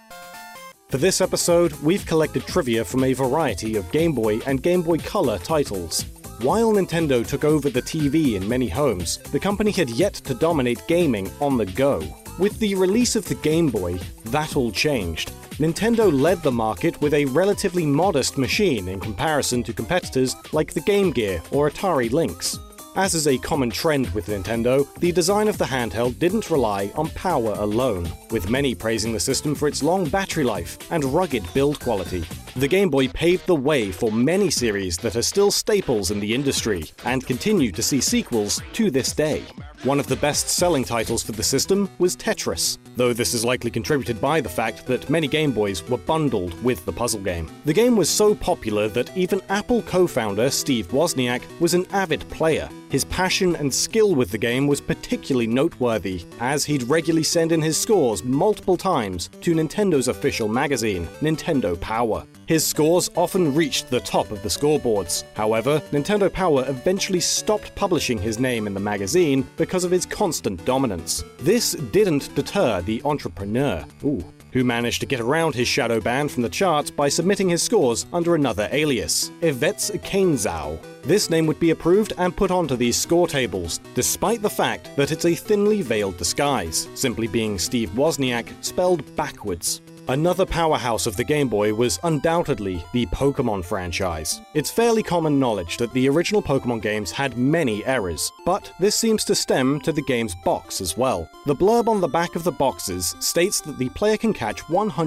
For this episode, we've collected trivia from a variety of Game Boy and Game Boy Color titles. While Nintendo took over the TV in many homes, the company had yet to dominate gaming on the go. With the release of the Game Boy, that all changed. Nintendo led the market with a relatively modest machine in comparison to competitors like the Game Gear or Atari Lynx. As is a common trend with Nintendo, the design of the handheld didn't rely on power alone, with many praising the system for its long battery life and rugged build quality. The Game Boy paved the way for many series that are still staples in the industry, and continue to see sequels to this day. One of the best-selling titles for the system was Tetris, though this is likely contributed by the fact that many Game Boys were bundled with the puzzle game. The game was so popular that even Apple co-founder Steve Wozniak was an avid player. His passion and skill with the game was particularly noteworthy, as he'd regularly send in his scores multiple times to Nintendo's official magazine, Nintendo Power. His scores often reached the top of the scoreboards. However, Nintendo Power eventually stopped publishing his name in the magazine because of his constant dominance. This didn't deter the entrepreneur. who managed to get around his shadow ban from the charts by submitting his scores under another alias, Evets Kainzau. This name would be approved and put onto these score tables, despite the fact that it's a thinly veiled disguise, simply being Steve Wozniak spelled backwards. Another powerhouse of the Game Boy was undoubtedly the Pokémon franchise. It's fairly common knowledge that the original Pokémon games had many errors, but this seems to stem to the game's box as well. The blurb on the back of the boxes states that the player can catch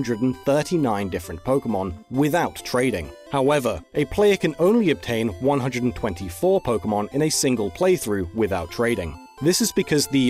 139 different Pokémon without trading. However, a player can only obtain 124 Pokémon in a single playthrough without trading. This is because the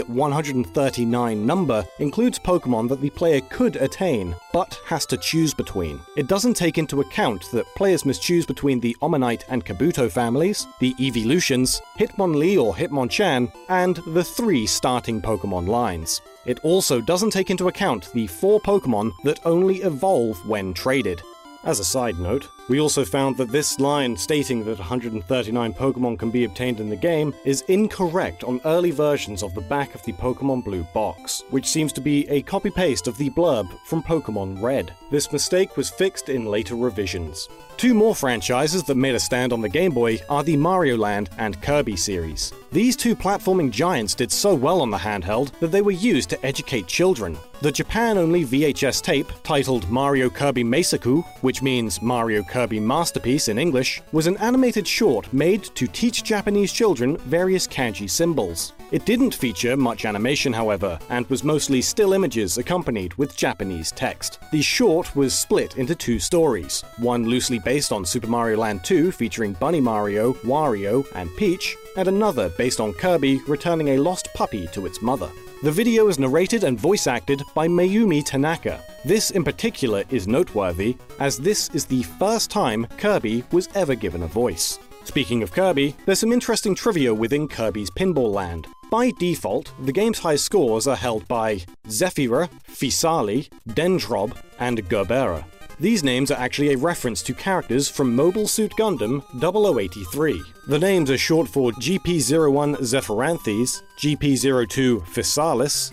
139 number includes Pokémon that the player could attain, but has to choose between. It doesn't take into account that players must choose between the Omanyte and Kabuto families, the Evolutions, Hitmonlee or Hitmonchan, and the 3 starting Pokémon lines. It also doesn't take into account the 4 Pokémon that only evolve when traded. As a side note, we also found that this line stating that 139 Pokémon can be obtained in the game is incorrect on early versions of the back of the Pokémon Blue box, which seems to be a copy-paste of the blurb from Pokémon Red. This mistake was fixed in later revisions. 2 more franchises that made a stand on the Game Boy are the Mario Land and Kirby series. These 2 platforming giants did so well on the handheld that they were used to educate children. The Japan-only VHS tape, titled Mario Kirby Meisaku, which means Mario Kirby Masterpiece in English, was an animated short made to teach Japanese children various kanji symbols. It didn't feature much animation, however, and was mostly still images accompanied with Japanese text. The short was split into 2 stories, one loosely based on Super Mario Land 2 featuring Bunny Mario, Wario, and Peach, and another based on Kirby returning a lost puppy to its mother. The video is narrated and voice acted by Mayumi Tanaka. This in particular is noteworthy, as this is the first time Kirby was ever given a voice. Speaking of Kirby, there's some interesting trivia within Kirby's Pinball Land. By default, the game's high scores are held by Zephyra, Physalie, Dendrob, and Gerbera. These names are actually a reference to characters from Mobile Suit Gundam 0083. The names are short for GP01 Zephyranthes, GP02 Physalis,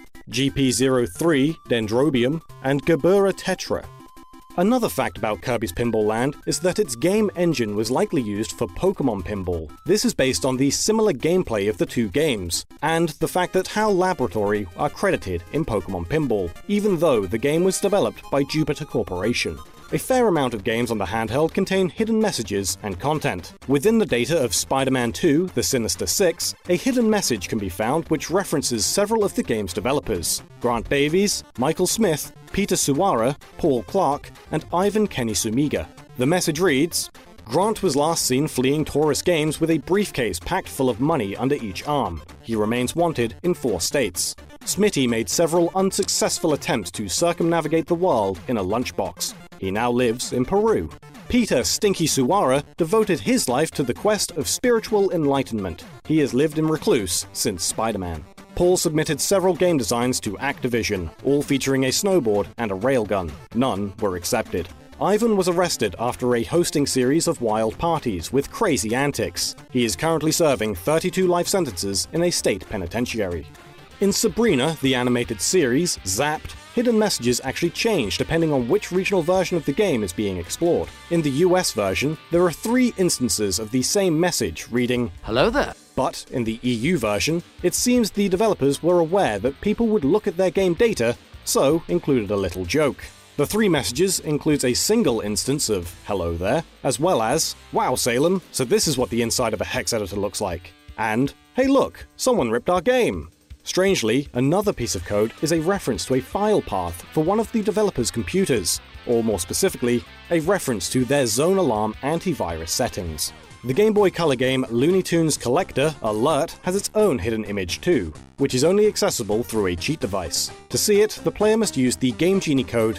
GP03 Dendrobium, and Gerbera Tetra. Another fact about Kirby's Pinball Land is that its game engine was likely used for Pokémon Pinball. This is based on the similar gameplay of the 2 games, and the fact that HAL Laboratory are credited in Pokémon Pinball, even though the game was developed by Jupiter Corporation. A fair amount of games on the handheld contain hidden messages and content. Within the data of Spider-Man 2: The Sinister Six, a hidden message can be found which references several of the game's developers: Grant Davies, Michael Smith, Peter Suwara, Paul Clark, and Ivan Kenny Sumiga. The message reads, Grant was last seen fleeing Taurus Games with a briefcase packed full of money under each arm. He remains wanted in 4 states. Smitty made several unsuccessful attempts to circumnavigate the world in a lunchbox. He now lives in Peru. Peter Stinky Suwara devoted his life to the quest of spiritual enlightenment. He has lived in recluse since Spider-Man. Paul submitted several game designs to Activision, all featuring a snowboard and a railgun. None were accepted. Ivan was arrested after a hosting series of wild parties with crazy antics. He is currently serving 32 life sentences in a state penitentiary. In Sabrina, the animated series, Zapped, hidden messages actually change depending on which regional version of the game is being explored. In the US version, there are 3 instances of the same message reading, "Hello there." But in the EU version, it seems the developers were aware that people would look at their game data, so included a little joke. The 3 messages includes a single instance of "Hello there," as well as, "Wow Salem, so this is what the inside of a hex editor looks like," and "Hey look, someone ripped our game." Strangely, another piece of code is a reference to a file path for one of the developer's computers, or more specifically, a reference to their Zone Alarm antivirus settings. The Game Boy Color game Looney Tunes Collector Alert has its own hidden image too, which is only accessible through a cheat device. To see it, the player must use the Game Genie code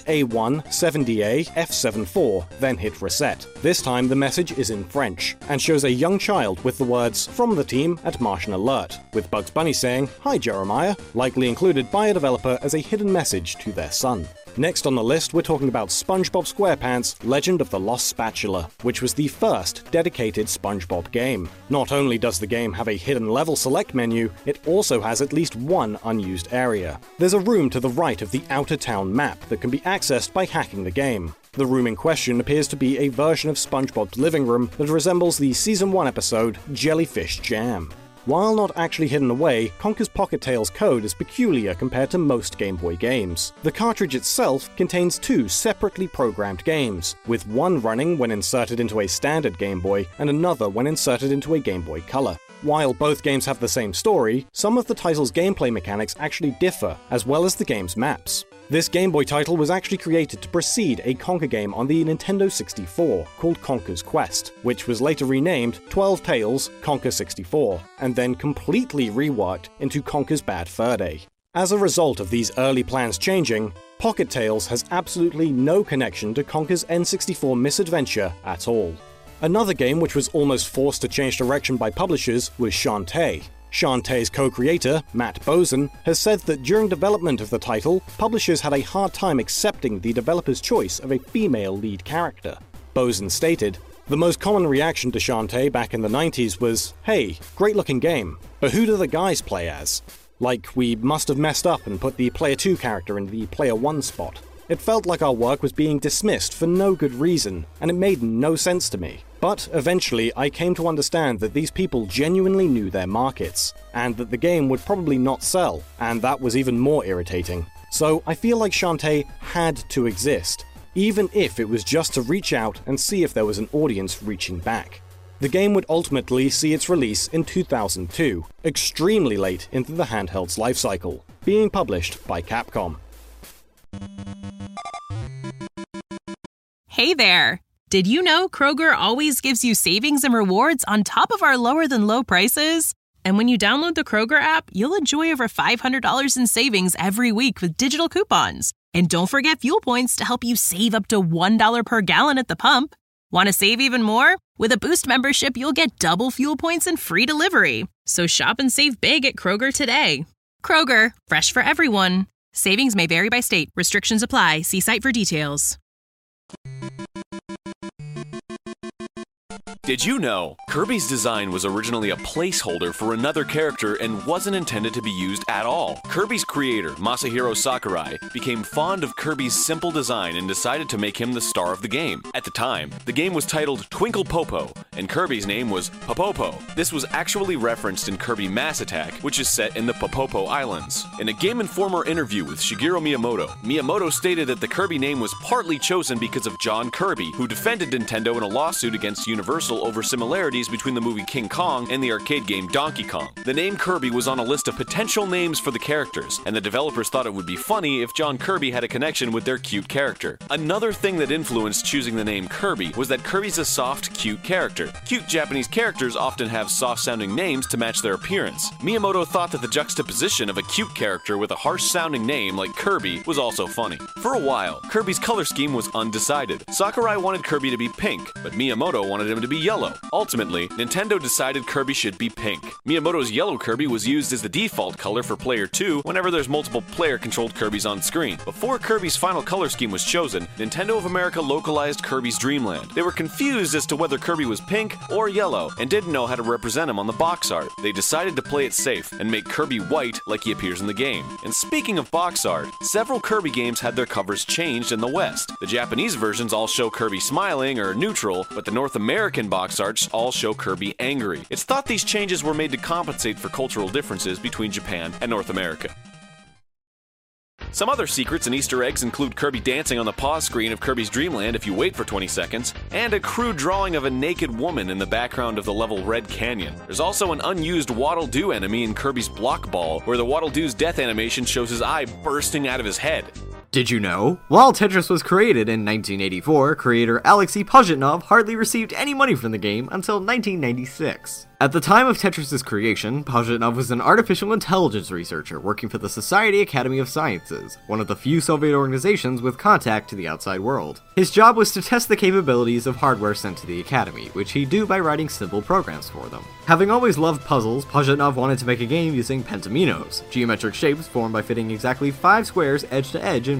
8A17DAF74, then hit reset. This time the message is in French, and shows a young child with the words "From the team at Martian Alert," with Bugs Bunny saying, "Hi Jeremiah," likely included by a developer as a hidden message to their son. Next on the list, we're talking about SpongeBob SquarePants Legend of the Lost Spatula, which was the first dedicated SpongeBob game. Not only does the game have a hidden level select menu, it also has at least one unused area. There's a room to the right of the outer town map that can be accessed by hacking the game. The room in question appears to be a version of SpongeBob's living room that resembles the Season 1 episode Jellyfish Jam. While not actually hidden away, Conker's Pocket Tales code is peculiar compared to most Game Boy games. The cartridge itself contains two separately programmed games, with one running when inserted into a standard Game Boy and another when inserted into a Game Boy Color. While both games have the same story, some of the title's gameplay mechanics actually differ, as well as the game's maps. This Game Boy title was actually created to precede a Conker game on the Nintendo 64 called Conker's Quest, which was later renamed 12 Tales Conker 64, and then completely reworked into Conker's Bad Fur Day. As a result of these early plans changing, Pocket Tales has absolutely no connection to Conker's N64 misadventure at all. Another game which was almost forced to change direction by publishers was Shantae. Shantae's co-creator, Matt Bozon, has said that during development of the title, publishers had a hard time accepting the developer's choice of a female lead character. Bozon stated, "The most common reaction to Shantae back in the 90s was, hey, great looking game, but who do the guys play as? Like, we must have messed up and put the Player 2 character in the Player 1 spot. It felt like our work was being dismissed for no good reason, and it made no sense to me. But eventually, I came to understand that these people genuinely knew their markets, and that the game would probably not sell, and that was even more irritating. So I feel like Shantae had to exist, even if it was just to reach out and see if there was an audience reaching back." The game would ultimately see its release in 2002, extremely late into the handheld's lifecycle, being published by Capcom. Hey there! Did you know Kroger always gives you savings and rewards on top of our lower-than-low prices? And when you download the Kroger app, you'll enjoy over $500 in savings every week with digital coupons. And don't forget fuel points to help you save up to $1 per gallon at the pump. Want to save even more? With a Boost membership, you'll get double fuel points and free delivery. So shop and save big at Kroger today. Kroger, fresh for everyone. Savings may vary by state. Restrictions apply. See site for details. Did you know Kirby's design was originally a placeholder for another character and wasn't intended to be used at all? Kirby's creator, Masahiro Sakurai, became fond of Kirby's simple design and decided to make him the star of the game. At the time, the game was titled Twinkle Popo, and Kirby's name was Popopo. This was actually referenced in Kirby Mass Attack, which is set in the Popopo Islands. In a Game Informer interview with Shigeru Miyamoto, Miyamoto stated that the Kirby name was partly chosen because of John Kirby, who defended Nintendo in a lawsuit against Universal over similarities between the movie King Kong and the arcade game Donkey Kong. The name Kirby was on a list of potential names for the characters, and the developers thought it would be funny if John Kirby had a connection with their cute character. Another thing that influenced choosing the name Kirby was that Kirby's a soft, cute character. Cute Japanese characters often have soft-sounding names to match their appearance. Miyamoto thought that the juxtaposition of a cute character with a harsh-sounding name like Kirby was also funny. For a while, Kirby's color scheme was undecided. Sakurai wanted Kirby to be pink, but Miyamoto wanted him to be yellow. Ultimately, Nintendo decided Kirby should be pink. Miyamoto's yellow Kirby was used as the default color for Player 2 whenever there's multiple player-controlled Kirbys on screen. Before Kirby's final color scheme was chosen, Nintendo of America localized Kirby's Dream Land. They were confused as to whether Kirby was pink or yellow and didn't know how to represent him on the box art. They decided to play it safe and make Kirby white like he appears in the game. And speaking of box art, several Kirby games had their covers changed in the West. The Japanese versions all show Kirby smiling or neutral, but the North American box arts all show Kirby angry. It's thought these changes were made to compensate for cultural differences between Japan and North America. Some other secrets and Easter eggs include Kirby dancing on the pause screen of Kirby's Dream Land if you wait for 20 seconds, and a crude drawing of a naked woman in the background of the level Red Canyon. There's also an unused Waddle Doo enemy in Kirby's Block Ball, where the Waddle Doo's death animation shows his eye bursting out of his head. Did you know? While Tetris was created in 1984, creator Alexei Pajitnov hardly received any money from the game until 1996. At the time of Tetris' creation, Pajitnov was an artificial intelligence researcher working for the Society Academy of Sciences, one of the few Soviet organizations with contact to the outside world. His job was to test the capabilities of hardware sent to the Academy, which he'd do by writing simple programs for them. Having always loved puzzles, Pajitnov wanted to make a game using pentaminos, geometric shapes formed by fitting exactly 5 squares edge to edge in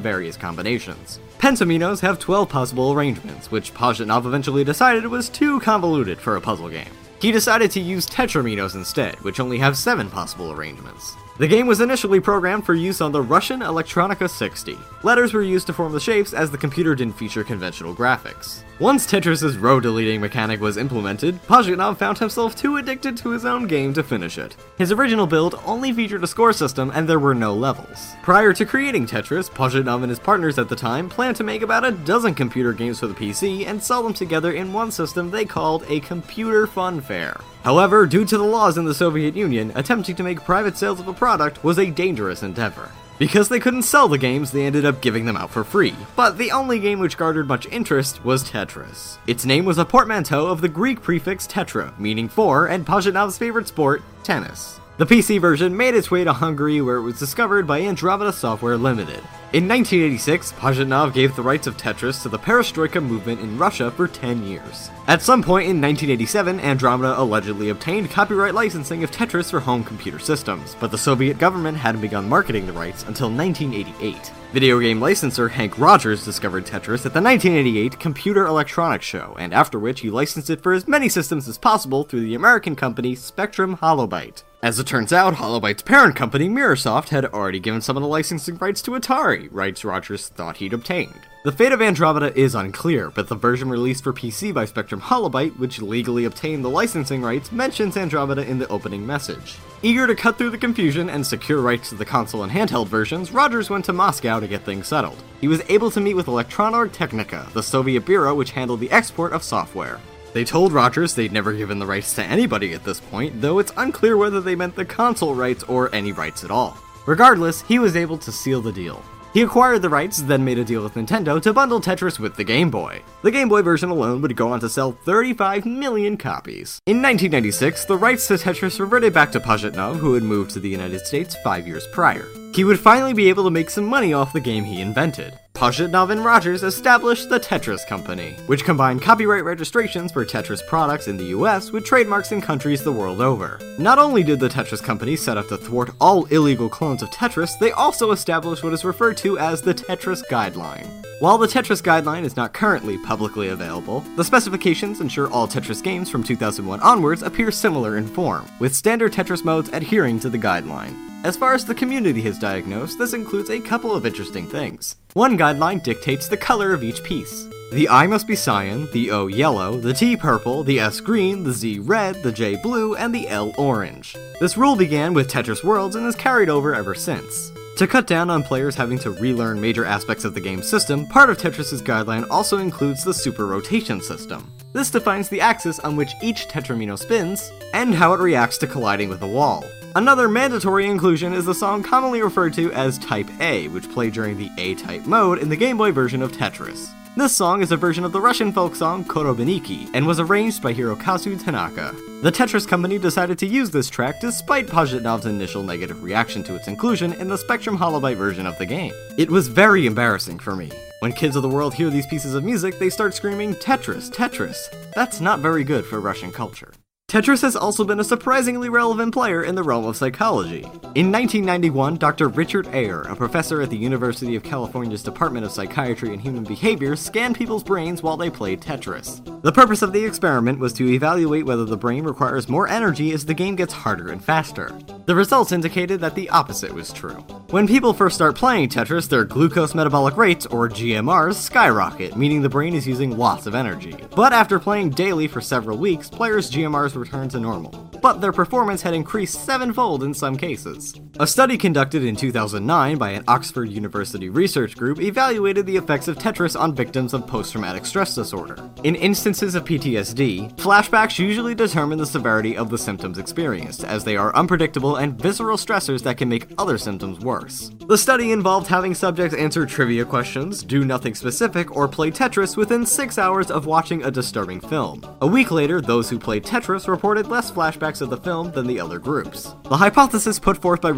in various combinations. Pentaminos have 12 possible arrangements, which Pajitnov eventually decided was too convoluted for a puzzle game. He decided to use Tetraminos instead, which only have 7 possible arrangements. The game was initially programmed for use on the Russian Electronica 60. Letters were used to form the shapes as the computer didn't feature conventional graphics. Once Tetris's row-deleting mechanic was implemented, Pajitnov found himself too addicted to his own game to finish it. His original build only featured a score system and there were no levels. Prior to creating Tetris, Pajitnov and his partners at the time planned to make about a dozen computer games for the PC and sell them together in one system they called a computer fun fair. However, due to the laws in the Soviet Union, attempting to make private sales of a product was a dangerous endeavor. Because they couldn't sell the games, they ended up giving them out for free. But the only game which garnered much interest was Tetris. Its name was a portmanteau of the Greek prefix tetra, meaning 4, and Pajitnov's favorite sport, tennis. The PC version made its way to Hungary, where it was discovered by Andromeda Software Limited. In 1986, Pajitnov gave the rights of Tetris to the Perestroika movement in Russia for 10 years. At some point in 1987, Andromeda allegedly obtained copyright licensing of Tetris for home computer systems, but the Soviet government hadn't begun marketing the rights until 1988. Video game licensor Hank Rogers discovered Tetris at the 1988 Computer Electronics Show, and after which he licensed it for as many systems as possible through the American company Spectrum Holobyte. As it turns out, Holobyte's parent company, Mirrorsoft, had already given some of the licensing rights to Atari, rights Rogers thought he'd obtained. The fate of Andromeda is unclear, but the version released for PC by Spectrum Holobyte, which legally obtained the licensing rights, mentions Andromeda in the opening message. Eager to cut through the confusion and secure rights to the console and handheld versions, Rogers went to Moscow to get things settled. He was able to meet with Elektronorg Technica, the Soviet bureau which handled the export of software. They told Rogers they'd never given the rights to anybody at this point, though it's unclear whether they meant the console rights or any rights at all. Regardless, he was able to seal the deal. He acquired the rights, then made a deal with Nintendo to bundle Tetris with the Game Boy. The Game Boy version alone would go on to sell 35 million copies. In 1996, the rights to Tetris reverted back to Pajitnov, who had moved to the United States 5 years prior. He would finally be able to make some money off the game he invented. Pajitnov and Rogers established the Tetris Company, which combined copyright registrations for Tetris products in the US with trademarks in countries the world over. Not only did the Tetris Company set up to thwart all illegal clones of Tetris, they also established what is referred to as the Tetris Guideline. While the Tetris Guideline is not currently publicly available, the specifications ensure all Tetris games from 2001 onwards appear similar in form, with standard Tetris modes adhering to the guideline. As far as the community has diagnosed, this includes a couple of interesting things. One guideline dictates the color of each piece. The I must be cyan, the O yellow, the T purple, the S green, the Z red, the J blue, and the L orange. This rule began with Tetris Worlds and has carried over ever since. To cut down on players having to relearn major aspects of the game's system, part of Tetris' guideline also includes the super rotation system. This defines the axis on which each Tetramino spins, and how it reacts to colliding with a wall. Another mandatory inclusion is the song commonly referred to as Type A, which played during the A-type mode in the Game Boy version of Tetris. This song is a version of the Russian folk song Korobeniki, and was arranged by Hirokazu Tanaka. The Tetris Company decided to use this track despite Pajitnov's initial negative reaction to its inclusion in the Spectrum Holobyte version of the game. It was very embarrassing for me. When kids of the world hear these pieces of music, they start screaming, "Tetris, Tetris." That's not very good for Russian culture. Tetris has also been a surprisingly relevant player in the realm of psychology. In 1991, Dr. Richard Ayer, a professor at the University of California's Department of Psychiatry and Human Behavior, scanned people's brains while they played Tetris. The purpose of the experiment was to evaluate whether the brain requires more energy as the game gets harder and faster. The results indicated that the opposite was true. When people first start playing Tetris, their glucose metabolic rates, or GMRs, skyrocket, meaning the brain is using lots of energy. But after playing daily for several weeks, players' GMRs return to normal, but their performance had increased 7-fold in some cases. A study conducted in 2009 by an Oxford University research group evaluated the effects of Tetris on victims of post-traumatic stress disorder. In instances of PTSD, flashbacks usually determine the severity of the symptoms experienced, as they are unpredictable and visceral stressors that can make other symptoms worse. The study involved having subjects answer trivia questions, do nothing specific, or play Tetris within 6 hours of watching a disturbing film. A week later, those who played Tetris reported less flashbacks of the film than the other groups. The hypothesis put forth by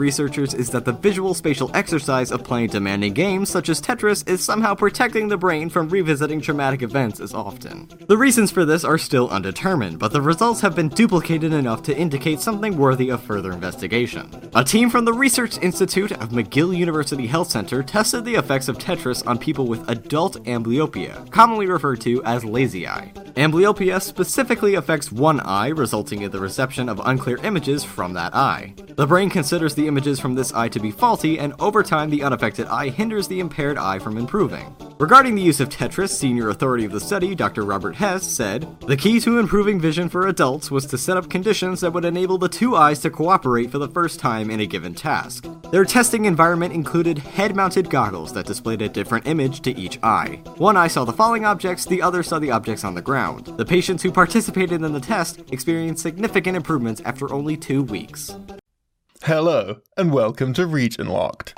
researchers is that the visual spatial exercise of playing demanding games such as Tetris is somehow protecting the brain from revisiting traumatic events as often. The reasons for this are still undetermined, but the results have been duplicated enough to indicate something worthy of further investigation. A team from the Research Institute of McGill University Health Center tested the effects of Tetris on people with adult amblyopia, commonly referred to as lazy eye. Amblyopia specifically affects one eye, resulting in the reception of unclear images from that eye. The brain considers the images from this eye to be faulty, and over time the unaffected eye hinders the impaired eye from improving. Regarding the use of Tetris, senior authority of the study, Dr. Robert Hess, said, "The key to improving vision for adults was to set up conditions that would enable the two eyes to cooperate for the first time in a given task. Their testing environment included head-mounted goggles that displayed a different image to each eye. One eye saw the falling objects, the other saw the objects on the ground. The patients who participated in the test experienced significant improvements after only 2 weeks." Hello, and welcome to Region Locked.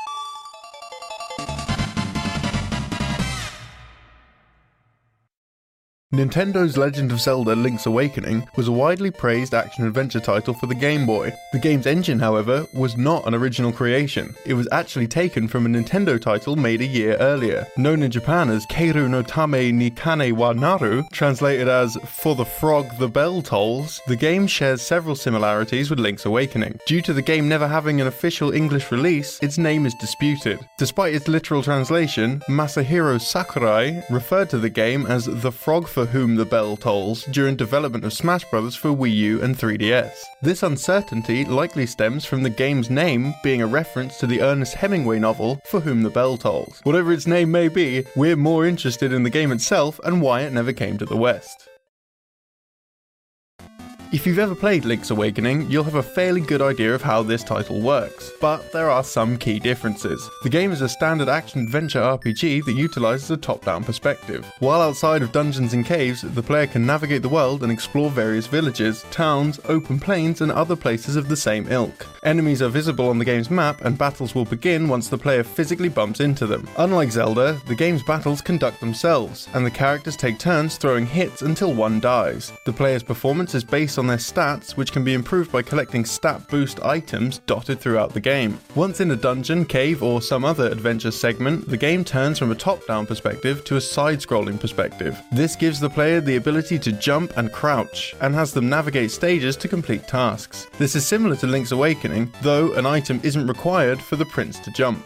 Nintendo's Legend of Zelda: Link's Awakening was a widely praised action-adventure title for the Game Boy. The game's engine, however, was not an original creation. It was actually taken from a Nintendo title made a year earlier. Known in Japan as Keiru no Tame ni Kane wa Naru, translated as For the Frog the Bell Tolls, the game shares several similarities with Link's Awakening. Due to the game never having an official English release, its name is disputed. Despite its literal translation, Masahiro Sakurai referred to the game as the Frog for Whom the Bell Tolls during development of Smash Bros. For Wii U and 3DS. This uncertainty likely stems from the game's name being a reference to the Ernest Hemingway novel For Whom the Bell Tolls. Whatever its name may be, we're more interested in the game itself and why it never came to the West. If you've ever played Link's Awakening, you'll have a fairly good idea of how this title works, but there are some key differences. The game is a standard action-adventure RPG that utilises a top-down perspective. While outside of dungeons and caves, the player can navigate the world and explore various villages, towns, open plains, and other places of the same ilk. Enemies are visible on the game's map, and battles will begin once the player physically bumps into them. Unlike Zelda, the game's battles conduct themselves, and the characters take turns throwing hits until one dies. The player's performance is based on their stats, which can be improved by collecting stat boost items dotted throughout the game. Once in a dungeon, cave, or some other adventure segment, the game turns from a top-down perspective to a side-scrolling perspective. This gives the player the ability to jump and crouch, and has them navigate stages to complete tasks. This is similar to Link's Awakening, though an item isn't required for the prince to jump.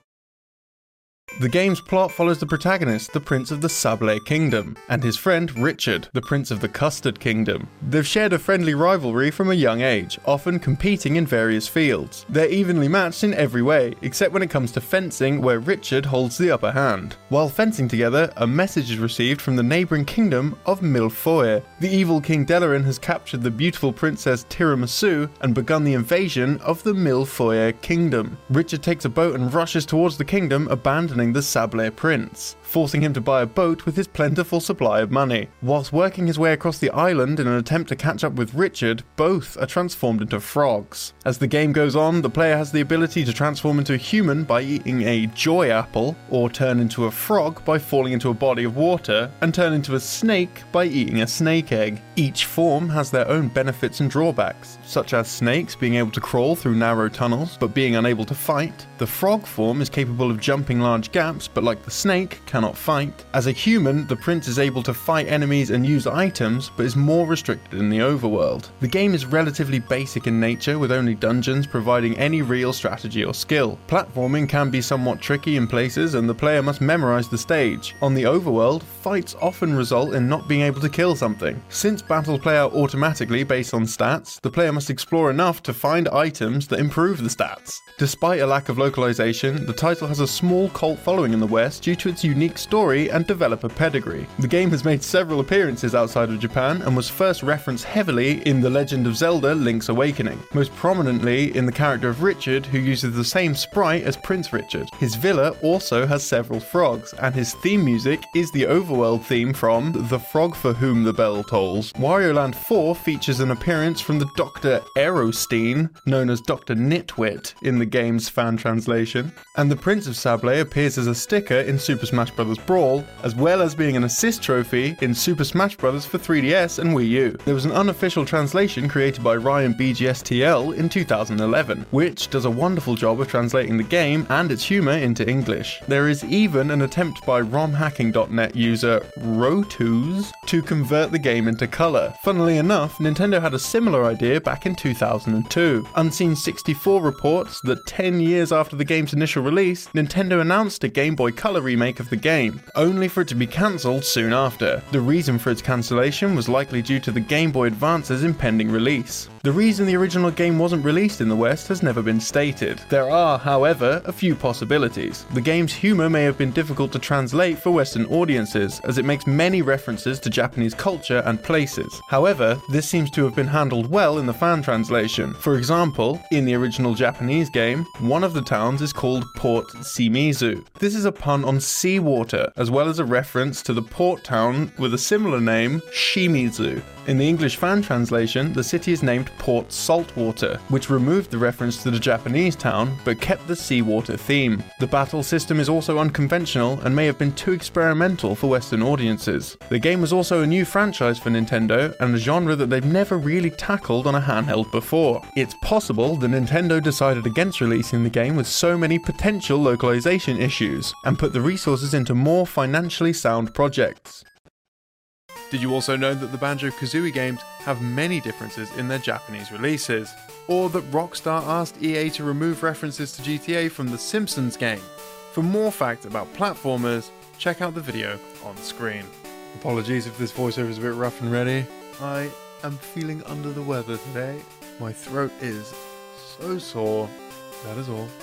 The game's plot follows the protagonist, the Prince of the Sablé Kingdom, and his friend Richard, the Prince of the Custard Kingdom. They've shared a friendly rivalry from a young age, often competing in various fields. They're evenly matched in every way, except when it comes to fencing, where Richard holds the upper hand. While fencing together, a message is received from the neighbouring kingdom of Millefoyer. The evil King Delarin has captured the beautiful Princess Tiramisu and begun the invasion of the Millefoyer Kingdom. Richard takes a boat and rushes towards the kingdom, abandoning the Sablé Prince, forcing him to buy a boat with his plentiful supply of money. Whilst working his way across the island in an attempt to catch up with Richard, both are transformed into frogs. As the game goes on, the player has the ability to transform into a human by eating a joy apple, or turn into a frog by falling into a body of water, and turn into a snake by eating a snake egg. Each form has their own benefits and drawbacks, such as snakes being able to crawl through narrow tunnels but being unable to fight. The frog form is capable of jumping large gaps, but like the snake, cannot fight. As a human, the prince is able to fight enemies and use items, but is more restricted in the overworld. The game is relatively basic in nature, with only dungeons providing any real strategy or skill. Platforming can be somewhat tricky in places, and the player must memorize the stage. On the overworld, fights often result in not being able to kill something. Since battles play out automatically based on stats, the player must explore enough to find items that improve the stats. Despite a lack of localization, the title has a small cult following in the West due to its unique story and developer pedigree. The game has made several appearances outside of Japan and was first referenced heavily in The Legend of Zelda: Link's Awakening, most prominently in the character of Richard, who uses the same sprite as Prince Richard. His villa also has several frogs, and his theme music is the overworld theme from The Frog for Whom the Bell Tolls. Wario Land 4 features an appearance from the Dr. Aerostein, known as Dr. Nitwit in the game's fan translation, and the Prince of Sablé appears as a sticker in Super Smash Bros. Brawl, as well as being an assist trophy in Super Smash Bros. For 3DS and Wii U. There was an unofficial translation created by Ryan BGSTL in 2011, which does a wonderful job of translating the game and its humour into English. There is even an attempt by romhacking.net user Rotus to convert the game into colour. Funnily enough, Nintendo had a similar idea back in 2002. Unseen64 reports that 10 years after the game's initial release, Nintendo announced a Game Boy Color remake of the game, only for it to be cancelled soon after. The reason for its cancellation was likely due to the Game Boy Advance's impending release. The reason the original game wasn't released in the West has never been stated. There are, however, a few possibilities. The game's humour may have been difficult to translate for Western audiences, as it makes many references to Japanese culture and places. However, this seems to have been handled well in the fan translation. For example, in the original Japanese game, one of the towns is called Port Shimizu. This is a pun on seawater, as well as a reference to the port town with a similar name, Shimizu. In the English fan translation, the city is named Port Saltwater, which removed the reference to the Japanese town, but kept the seawater theme. The battle system is also unconventional and may have been too experimental for Western audiences. The game was also a new franchise for Nintendo, and a genre that they've never really tackled on a handheld before. It's possible that Nintendo decided against releasing the game with so many potential localization issues, and put the resources into more financially sound projects. Did you also know that the Banjo-Kazooie games have many differences in their Japanese releases? Or that Rockstar asked EA to remove references to GTA from the Simpsons game? For more facts about platformers, check out the video on screen. Apologies if this voiceover is a bit rough and ready. I am feeling under the weather today. My throat is so sore. That is all.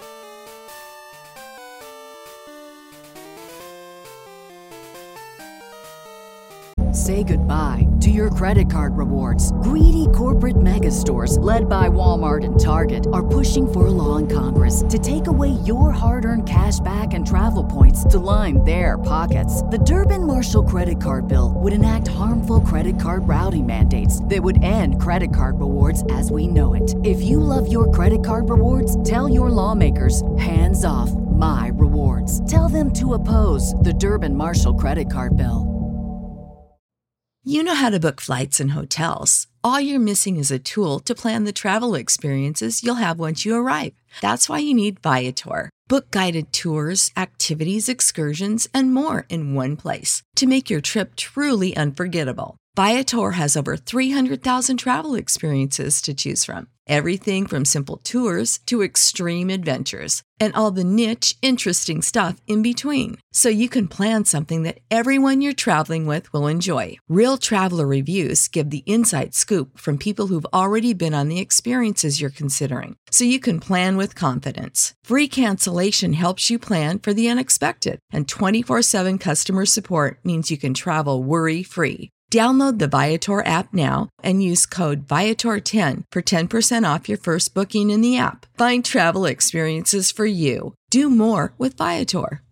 Say goodbye to your credit card rewards. Greedy corporate mega stores, led by Walmart and Target, are pushing for a law in Congress to take away your hard-earned cash back and travel points to line their pockets. The Durbin-Marshall credit card bill would enact harmful credit card routing mandates that would end credit card rewards as we know it. If you love your credit card rewards, tell your lawmakers, hands off my rewards. Tell them to oppose the Durbin-Marshall credit card bill. You know how to book flights and hotels. All you're missing is a tool to plan the travel experiences you'll have once you arrive. That's why you need Viator. Book guided tours, activities, excursions, and more in one place to make your trip truly unforgettable. Viator has over 300,000 travel experiences to choose from. Everything from simple tours to extreme adventures, and all the niche, interesting stuff in between. So you can plan something that everyone you're traveling with will enjoy. Real traveler reviews give the inside scoop from people who've already been on the experiences you're considering. So you can plan with confidence. Free cancellation helps you plan for the unexpected. And 24/7 customer support means you can travel worry-free. Download the Viator app now and use code Viator10 for 10% off your first booking in the app. Find travel experiences for you. Do more with Viator.